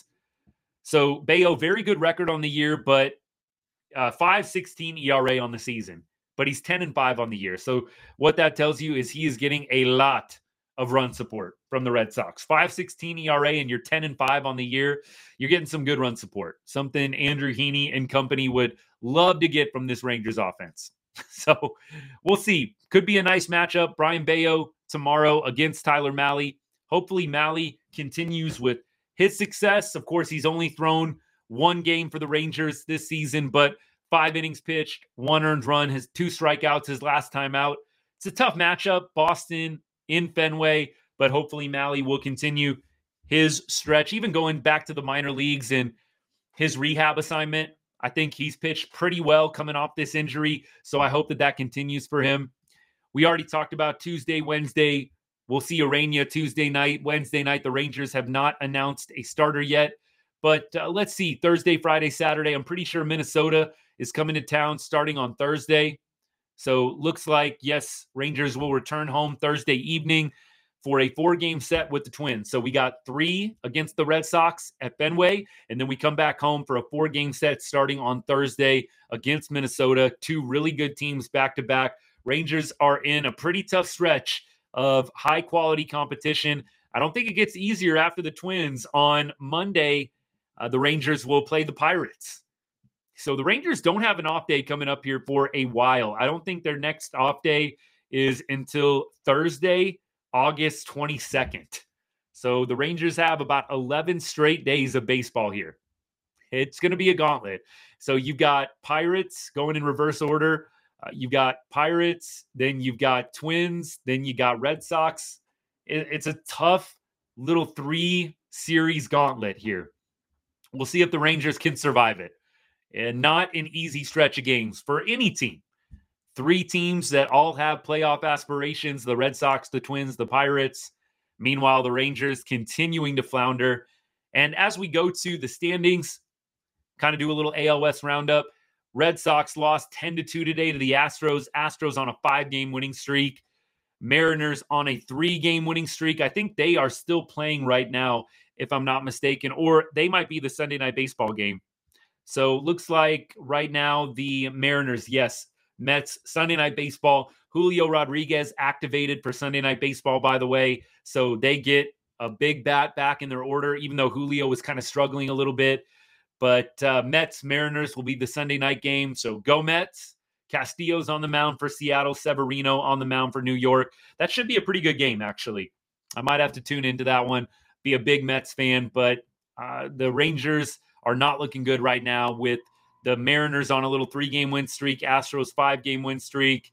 So Bello, very good record on the year, but uh, five sixteen E R A on the season. But he's ten and five on the year. So what that tells you is he is getting a lot of run support from the Red Sox. five sixteen E R A and you're ten and five on the year. You're getting some good run support. Something Andrew Heaney and company would love to get from this Rangers offense. So we'll see. Could be a nice matchup. Brayan Bello tomorrow against Tyler Mahle. Hopefully Mahle continues with his success. Of course, he's only thrown one game for the Rangers this season, but five innings pitched, one earned run, his two strikeouts his last time out. It's a tough matchup, Boston in Fenway, but hopefully Mahle will continue his stretch, even going back to the minor leagues and his rehab assignment. I think he's pitched pretty well coming off this injury, so I hope that that continues for him. We already talked about Tuesday, Wednesday. We'll see Urania Tuesday night. Wednesday night, the Rangers have not announced a starter yet. But uh, let's see, Thursday, Friday, Saturday. I'm pretty sure Minnesota is coming to town starting on Thursday. So looks like, yes, Rangers will return home Thursday evening for a four-game set with the Twins. So we got three against the Red Sox at Fenway, and then we come back home for a four-game set starting on Thursday against Minnesota. Two really good teams back-to-back. Rangers are in a pretty tough stretch of high-quality competition. I don't think it gets easier after the Twins. On Monday, uh, the Rangers will play the Pirates. So the Rangers don't have an off day coming up here for a while. I don't think their next off day is until Thursday, August twenty-second. So the Rangers have about eleven straight days of baseball here. It's going to be a gauntlet. So you've got Pirates going in reverse order. Uh, you've got Pirates, then you've got Twins, then you got Red Sox. It, it's a tough little three-series gauntlet here. We'll see if the Rangers can survive it. And not an easy stretch of games for any team. Three teams that all have playoff aspirations, the Red Sox, the Twins, the Pirates. Meanwhile, the Rangers continuing to flounder. And as we go to the standings, kind of do a little A L West roundup. Red Sox lost ten to two today to the Astros. Astros on a five-game winning streak. Mariners on a three-game winning streak. I think they are still playing right now, if I'm not mistaken, or they might be the Sunday Night Baseball game. So looks like right now the Mariners, yes, Mets, Sunday Night Baseball. Julio Rodriguez activated for Sunday Night Baseball, by the way. So they get a big bat back in their order, even though Julio was kind of struggling a little bit. But uh, Mets, Mariners will be the Sunday night game. So go Mets. Castillo's on the mound for Seattle. Severino on the mound for New York. That should be a pretty good game, actually. I might have to tune into that one, be a big Mets fan. But uh, the Rangers are not looking good right now with the Mariners on a little three-game win streak, Astros five-game win streak,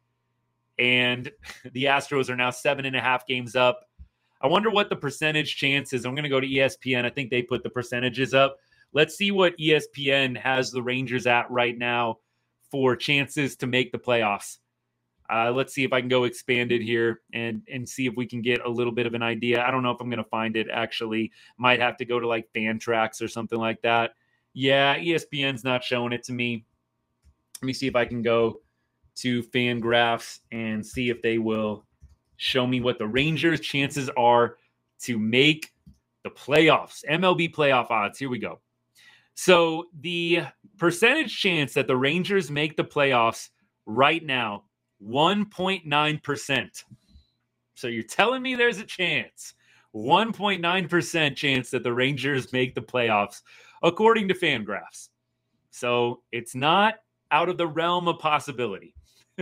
and the Astros are now seven and a half games up. I wonder what the percentage chance is. I'm going to go to E S P N. I think they put the percentages up. Let's see what E S P N has the Rangers at right now for chances to make the playoffs. Uh, let's see if I can go expand it here and, and see if we can get a little bit of an idea. I don't know if I'm going to find it, actually. Might have to go to like Fantrax or something like that. Yeah, E S P N's not showing it to me. Let me see if I can go to Fangraphs and see if they will show me what the Rangers' chances are to make the playoffs. M L B playoff odds. Here we go. So the percentage chance that the Rangers make the playoffs right now, one point nine percent. So you're telling me there's a chance, one point nine percent chance that the Rangers make the playoffs, according to Fangraphs. So it's not out of the realm of possibility.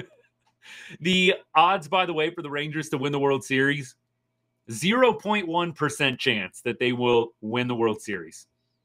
The odds, by the way, for the Rangers to win the World Series, zero point one percent chance that they will win the World Series.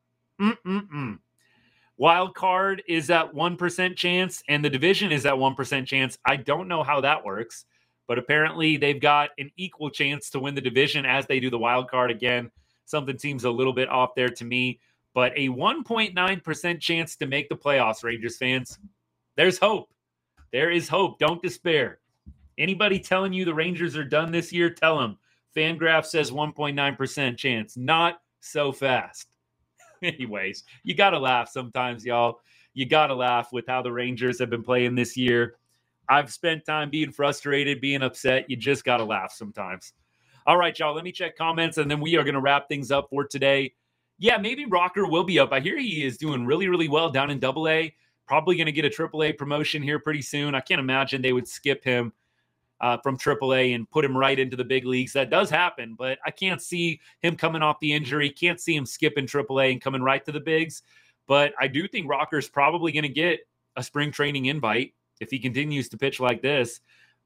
Mm-mm-mm. Wild card is at one percent chance, and the division is at one percent chance. I don't know how that works, but apparently they've got an equal chance to win the division as they do the wild card. Again, something seems a little bit off there to me, but a one point nine percent chance to make the playoffs, Rangers fans. There's hope. There is hope. Don't despair. Anybody telling you the Rangers are done this year, tell them. Fangraph says one point nine percent chance. Not so fast. Anyways, you got to laugh sometimes, y'all. You got to laugh with how the Rangers have been playing this year. I've spent time being frustrated, being upset. You just got to laugh sometimes. All right, y'all, let me check comments, and then we are going to wrap things up for today. Yeah, maybe Rocker will be up. I hear he is doing really, really well down in double A. Probably going to get a triple A promotion here pretty soon. I can't imagine they would skip him Uh, from triple A and put him right into the big leagues. That does happen, but I can't see him coming off the injury. Can't see him skipping triple A and coming right to the bigs. But I do think Rocker's probably going to get a spring training invite if he continues to pitch like this.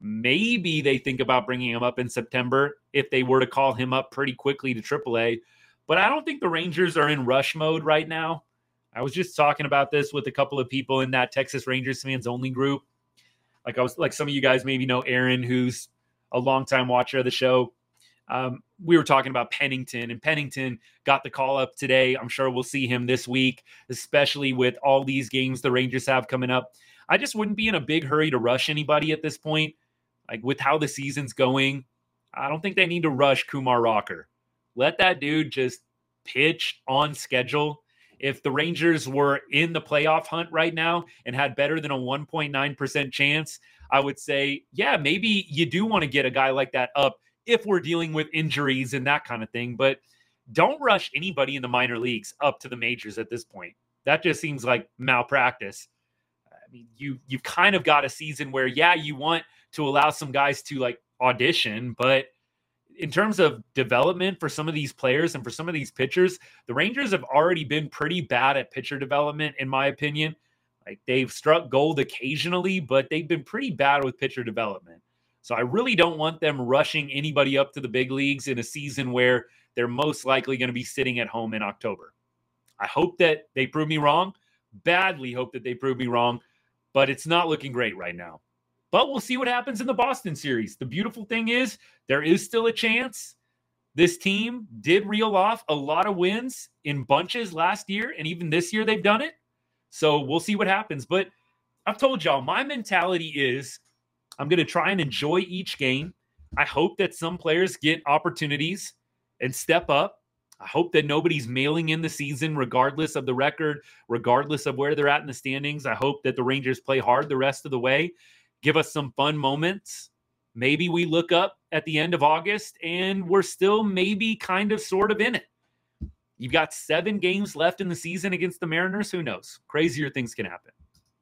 Maybe they think about bringing him up in September if they were to call him up pretty quickly to triple A. But I don't think the Rangers are in rush mode right now. I was just talking about this with a couple of people in that Texas Rangers fans only group. Like I was, like some of you guys maybe know Aaron, who's a longtime watcher of the show. Um, we were talking about Pennington, and Pennington got the call up today. I'm sure we'll see him this week, especially with all these games the Rangers have coming up. I just wouldn't be in a big hurry to rush anybody at this point. Like with how the season's going, I don't think they need to rush Kumar Rocker. Let that dude just pitch on schedule. If the Rangers were in the playoff hunt right now and had better than a one point nine percent chance, I would say, yeah, maybe you do want to get a guy like that up if we're dealing with injuries and that kind of thing. But don't rush anybody in the minor leagues up to the majors at this point. That just seems like malpractice. I mean, you, you've kind of got a season where, yeah, you want to allow some guys to like audition, but in terms of development for some of these players and for some of these pitchers, the Rangers have already been pretty bad at pitcher development, in my opinion. Like they've struck gold occasionally, but they've been pretty bad with pitcher development. So I really don't want them rushing anybody up to the big leagues in a season where they're most likely going to be sitting at home in October. I hope that they prove me wrong. Badly hope that they prove me wrong, but it's not looking great right now. But we'll see what happens in the Boston series. The beautiful thing is there is still a chance. This team did reel off a lot of wins in bunches last year, and even this year they've done it. So we'll see what happens. But I've told y'all, my mentality is I'm going to try and enjoy each game. I hope that some players get opportunities and step up. I hope that nobody's mailing in the season regardless of the record, regardless of where they're at in the standings. I hope that the Rangers play hard the rest of the way. Give us some fun moments. Maybe we look up at the end of August and we're still maybe kind of sort of in it. You've got seven games left in the season against the Mariners. Who knows? Crazier things can happen.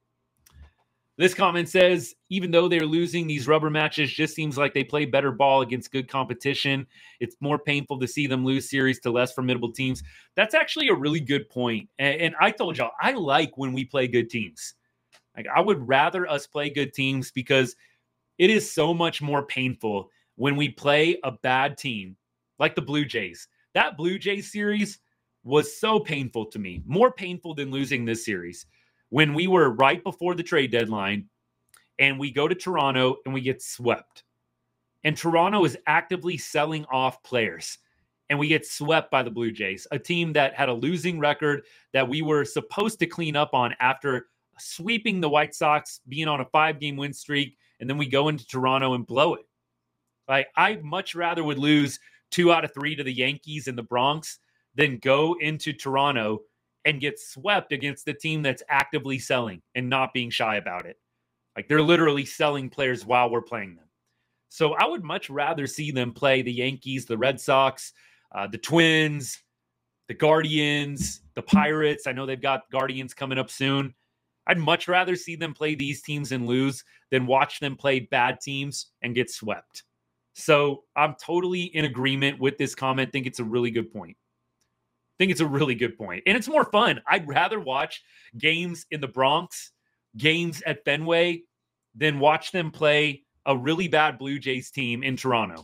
This comment says, even though they're losing these rubber matches, just seems like they play better ball against good competition. It's more painful to see them lose series to less formidable teams. That's actually a really good point. And, and I told y'all, I like when we play good teams. Like, I would rather us play good teams because it is so much more painful when we play a bad team like the Blue Jays. That Blue Jays series was so painful to me, more painful than losing this series. When we were right before the trade deadline and we go to Toronto and we get swept. And Toronto is actively selling off players. And we get swept by the Blue Jays, a team that had a losing record that we were supposed to clean up on after sweeping the White Sox, being on a five-game win streak, and then we go into Toronto and blow it. Like, I much rather would lose two out of three to the Yankees in the Bronx than go into Toronto and get swept against the team that's actively selling and not being shy about it. Like, they're literally selling players while we're playing them. So I would much rather see them play the Yankees, the Red Sox, uh, the Twins, the Guardians, the Pirates. I know they've got Guardians coming up soon. I'd much rather see them play these teams and lose than watch them play bad teams and get swept. So I'm totally in agreement with this comment. I think it's a really good point. I think it's a really good point. And it's more fun. I'd rather watch games in the Bronx, games at Fenway, than watch them play a really bad Blue Jays team in Toronto.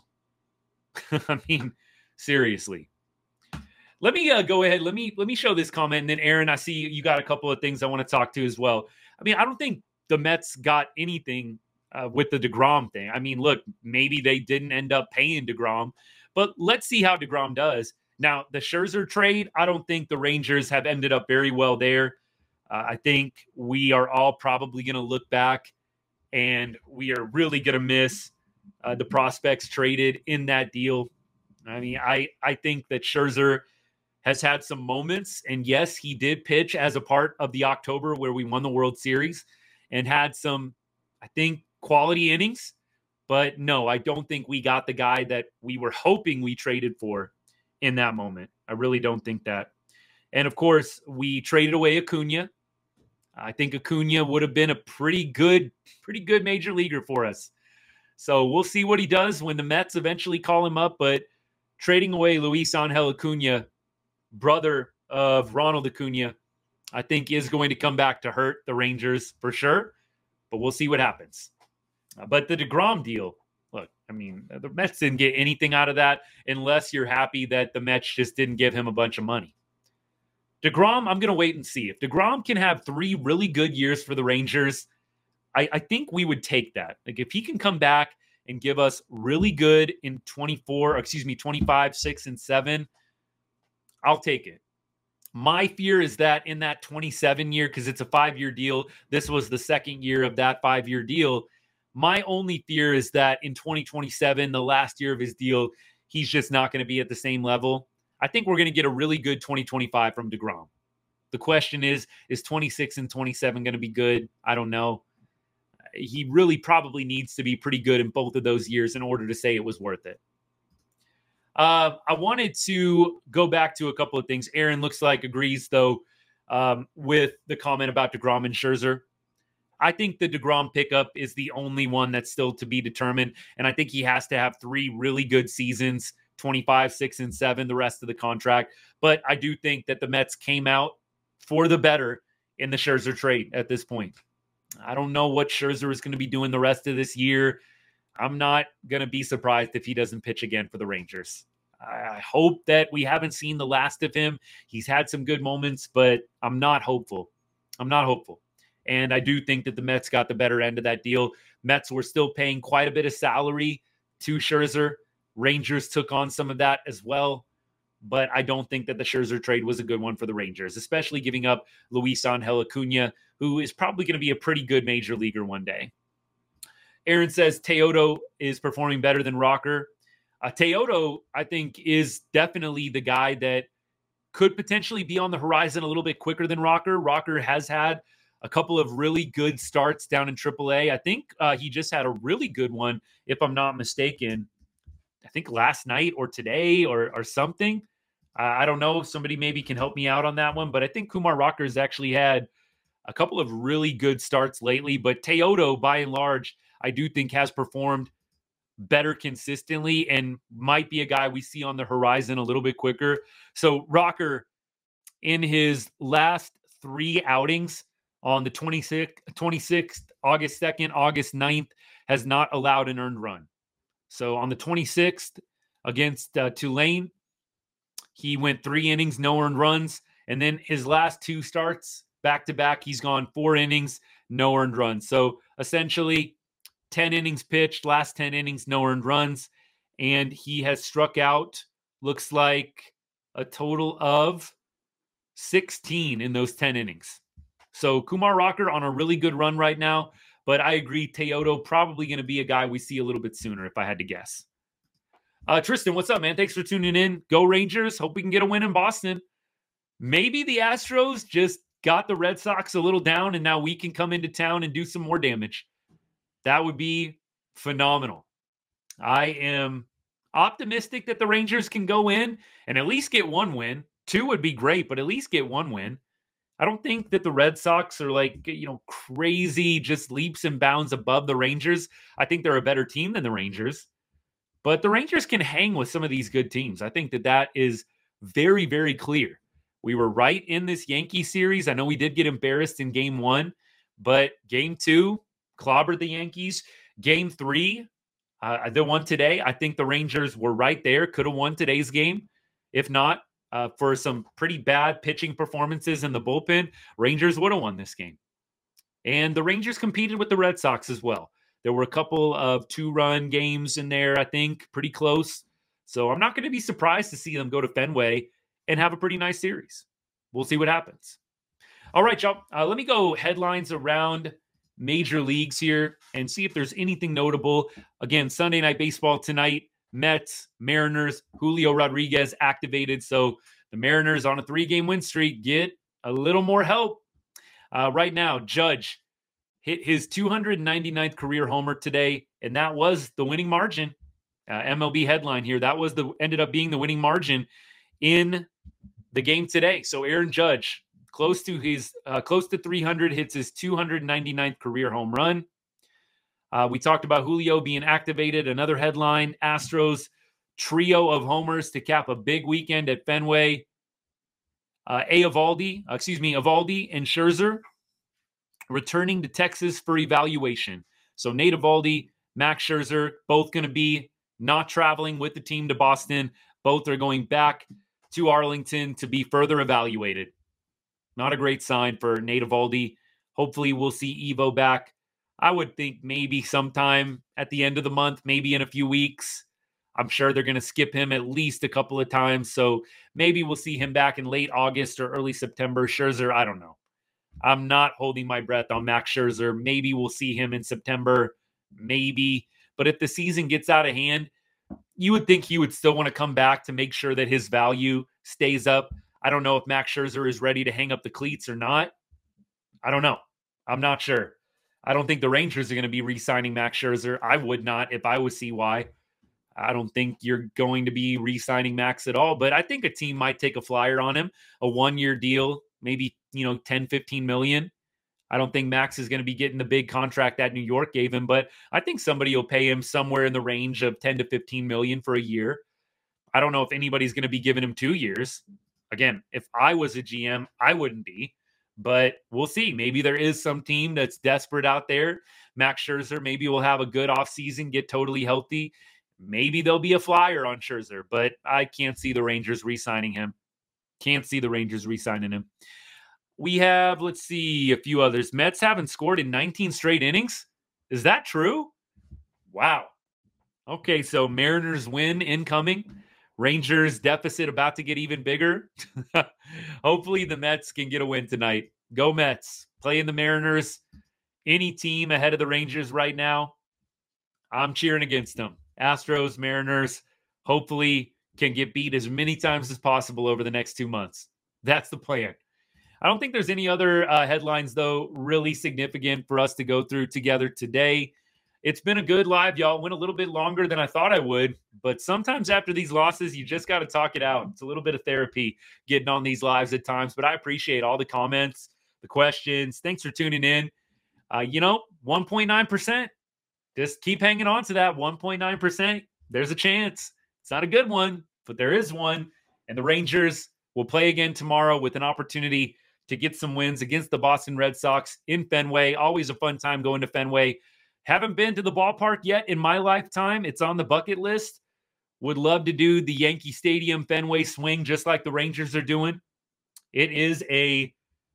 I mean, seriously. Let me uh, go ahead. Let me let me show this comment. And then, Aaron, I see you got a couple of things I want to talk to as well. I mean, I don't think the Mets got anything uh, with the DeGrom thing. I mean, look, maybe they didn't end up paying DeGrom, but let's see how DeGrom does. Now, the Scherzer trade, I don't think the Rangers have ended up very well there. Uh, I think we are all probably going to look back and we are really going to miss uh, the prospects traded in that deal. I mean, I, I think that Scherzer has had some moments, and yes, he did pitch as a part of the October where we won the World Series and had some, I think, quality innings. But no, I don't think we got the guy that we were hoping we traded for in that moment. I really don't think that. And of course, we traded away Acuna. I think Acuna would have been a pretty good, pretty good major leaguer for us. So we'll see what he does when the Mets eventually call him up. But trading away Luis Angel Acuna, brother of Ronald Acuna, I think is going to come back to hurt the Rangers for sure. But we'll see what happens. Uh, but the DeGrom deal, look, I mean, the Mets didn't get anything out of that unless you're happy that the Mets just didn't give him a bunch of money. DeGrom, I'm going to wait and see. If DeGrom can have three really good years for the Rangers, I, I think we would take that. Like, if he can come back and give us really good in twenty-four, excuse me, twenty-five, six, and seven, I'll take it. My fear is that in that twenty-seven year, because it's a five-year deal, this was the second year of that five-year deal. My only fear is that in twenty twenty-seven, the last year of his deal, he's just not going to be at the same level. I think we're going to get a really good twenty twenty-five from DeGrom. The question is, is twenty-six and twenty-seven going to be good? I don't know. He really probably needs to be pretty good in both of those years in order to say it was worth it. Uh, I wanted to go back to a couple of things. Aaron looks like agrees, though, um, with the comment about DeGrom and Scherzer. I think the DeGrom pickup is the only one that's still to be determined, and I think he has to have three really good seasons, twenty-five, six, and seven, the rest of the contract. But I do think that the Mets came out for the better in the Scherzer trade at this point. I don't know what Scherzer is going to be doing the rest of this year. I'm not going to be surprised if he doesn't pitch again for the Rangers. I hope that we haven't seen the last of him. He's had some good moments, but I'm not hopeful. I'm not hopeful. And I do think that the Mets got the better end of that deal. Mets were still paying quite a bit of salary to Scherzer. Rangers took on some of that as well. But I don't think that the Scherzer trade was a good one for the Rangers, especially giving up Luis Angel Acuna, who is probably going to be a pretty good major leaguer one day. Aaron says Teodo is performing better than Rocker. Uh, Teodo, I think, is definitely the guy that could potentially be on the horizon a little bit quicker than Rocker. Rocker has had a couple of really good starts down in triple A. I think uh, he just had a really good one, if I'm not mistaken. I think last night or today or, or something. Uh, I don't know. Somebody maybe can help me out on that one. But I think Kumar Rocker has actually had a couple of really good starts lately. But Teodo, by and large, I do think has performed better consistently and might be a guy we see on the horizon a little bit quicker. So Rocker, in his last three outings on the twenty-sixth, twenty-sixth, August second, August ninth, has not allowed an earned run. So on the twenty-sixth against uh, Tulane, he went three innings, no earned runs. And then his last two starts back-to-back, he's gone four innings, no earned runs. So essentially ten innings pitched, last ten innings, no earned runs. And he has struck out, looks like a total of sixteen in those ten innings. So Kumar Rocker on a really good run right now. But I agree, Teodo probably going to be a guy we see a little bit sooner if I had to guess. Uh, Tristan, what's up, man? Thanks for tuning in. Go Rangers. Hope we can get a win in Boston. Maybe the Astros just got the Red Sox a little down, and now we can come into town and do some more damage. That would be phenomenal. I am optimistic that the Rangers can go in and at least get one win. Two would be great, but at least get one win. I don't think that the Red Sox are like, you know, crazy, just leaps and bounds above the Rangers. I think they're a better team than the Rangers. But the Rangers can hang with some of these good teams. I think that that is very, very clear. We were right in this Yankee series. I know we did get embarrassed in game one, but game two clobbered the Yankees. Game three, uh, the one today, I think the Rangers were right there, could have won today's game. If not, uh, for some pretty bad pitching performances in the bullpen, Rangers would have won this game. And the Rangers competed with the Red Sox as well. There were a couple of two-run games in there, I think, pretty close. So I'm not going to be surprised to see them go to Fenway and have a pretty nice series. We'll see what happens. All right, y'all. Uh, let me go headlines around major leagues here and see if there's anything notable. Again, Sunday Night Baseball tonight. Mets, Mariners, Julio Rodriguez activated. So the Mariners on a three-game win streak get a little more help. Uh, right now, Judge hit his two hundred ninety-ninth career homer today, and that was the winning margin. Uh, M L B headline here. That was the ended up being the winning margin in the game today. So Aaron Judge, close to his uh, close to three hundred, hits his two hundred ninety-ninth career home run. Uh, we talked about Julio being activated. Another headline: Astros trio of homers to cap a big weekend at Fenway. Uh, Eovaldi, uh, excuse me, Eovaldi and Scherzer returning to Texas for evaluation. So Nate Eovaldi, Max Scherzer, both going to be not traveling with the team to Boston. Both are going back to Arlington to be further evaluated. Not a great sign for Nate Eovaldi. Hopefully we'll see Evo back. I would think maybe sometime at the end of the month, maybe in a few weeks. I'm sure they're going to skip him at least a couple of times. So maybe we'll see him back in late August or early September. Scherzer, I don't know. I'm not holding my breath on Max Scherzer. Maybe we'll see him in September. Maybe. But if the season gets out of hand, you would think he would still want to come back to make sure that his value stays up. I don't know if Max Scherzer is ready to hang up the cleats or not. I don't know. I'm not sure. I don't think the Rangers are going to be re-signing Max Scherzer. I would not if I was C Y. I don't think you're going to be re-signing Max at all, but I think a team might take a flyer on him, a one-year deal, maybe, you know, ten, fifteen million. I don't think Max is going to be getting the big contract that New York gave him, but I think somebody will pay him somewhere in the range of ten to fifteen million for a year. I don't know if anybody's going to be giving him two years. Again, if I was a G M, I wouldn't be, but we'll see. Maybe there is some team that's desperate out there. Max Scherzer maybe will have a good offseason, get totally healthy. Maybe there'll be a flyer on Scherzer, but I can't see the Rangers re-signing him. Can't see the Rangers re-signing him. We have, let's see, a few others. Mets haven't scored in nineteen straight innings. Is that true? Wow. Okay, so Mariners win incoming. Rangers deficit about to get even bigger. Hopefully the Mets can get a win tonight. Go Mets. Playing the Mariners. Any team ahead of the Rangers right now, I'm cheering against them. Astros, Mariners, hopefully can get beat as many times as possible over the next two months. That's the plan. I don't think there's any other uh, headlines, though, really significant for us to go through together today. It's been a good live, y'all. Went a little bit longer than I thought I would, but sometimes after these losses, you just got to talk it out. It's a little bit of therapy getting on these lives at times, but I appreciate all the comments, the questions. Thanks for tuning in. Uh, you know, one point nine percent. Just keep hanging on to that one point nine percent. There's a chance. It's not a good one, but there is one. And the Rangers will play again tomorrow with an opportunity to get some wins against the Boston Red Sox in Fenway. Always a fun time going to Fenway. Haven't been to the ballpark yet in my lifetime. It's on the bucket list. Would love to do the Yankee Stadium Fenway swing just like the Rangers are doing. It is a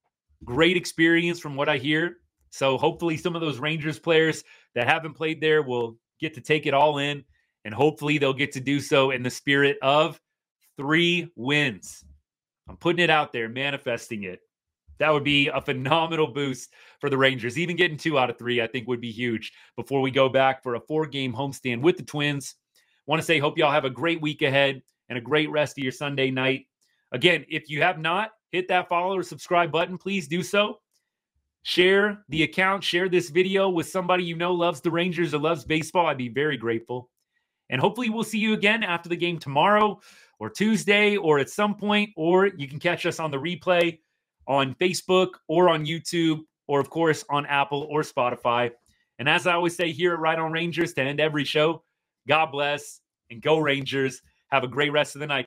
great experience from what I hear. So hopefully some of those Rangers players that haven't played there will get to take it all in, and hopefully they'll get to do so in the spirit of three wins. I'm putting it out there, manifesting it. That would be a phenomenal boost for the Rangers. Even getting two out of three, I think, would be huge before we go back for a four-game homestand with the Twins. Want to say, hope y'all have a great week ahead and a great rest of your Sunday night. Again, if you have not hit that follow or subscribe button, please do so. Share the account, share this video with somebody you know loves the Rangers or loves baseball. I'd be very grateful. And hopefully we'll see you again after the game tomorrow or Tuesday or at some point, or you can catch us on the replay on Facebook or on YouTube, or of course on Apple or Spotify. And as I always say here at Right on Rangers to end every show, God bless and go Rangers. Have a great rest of the night.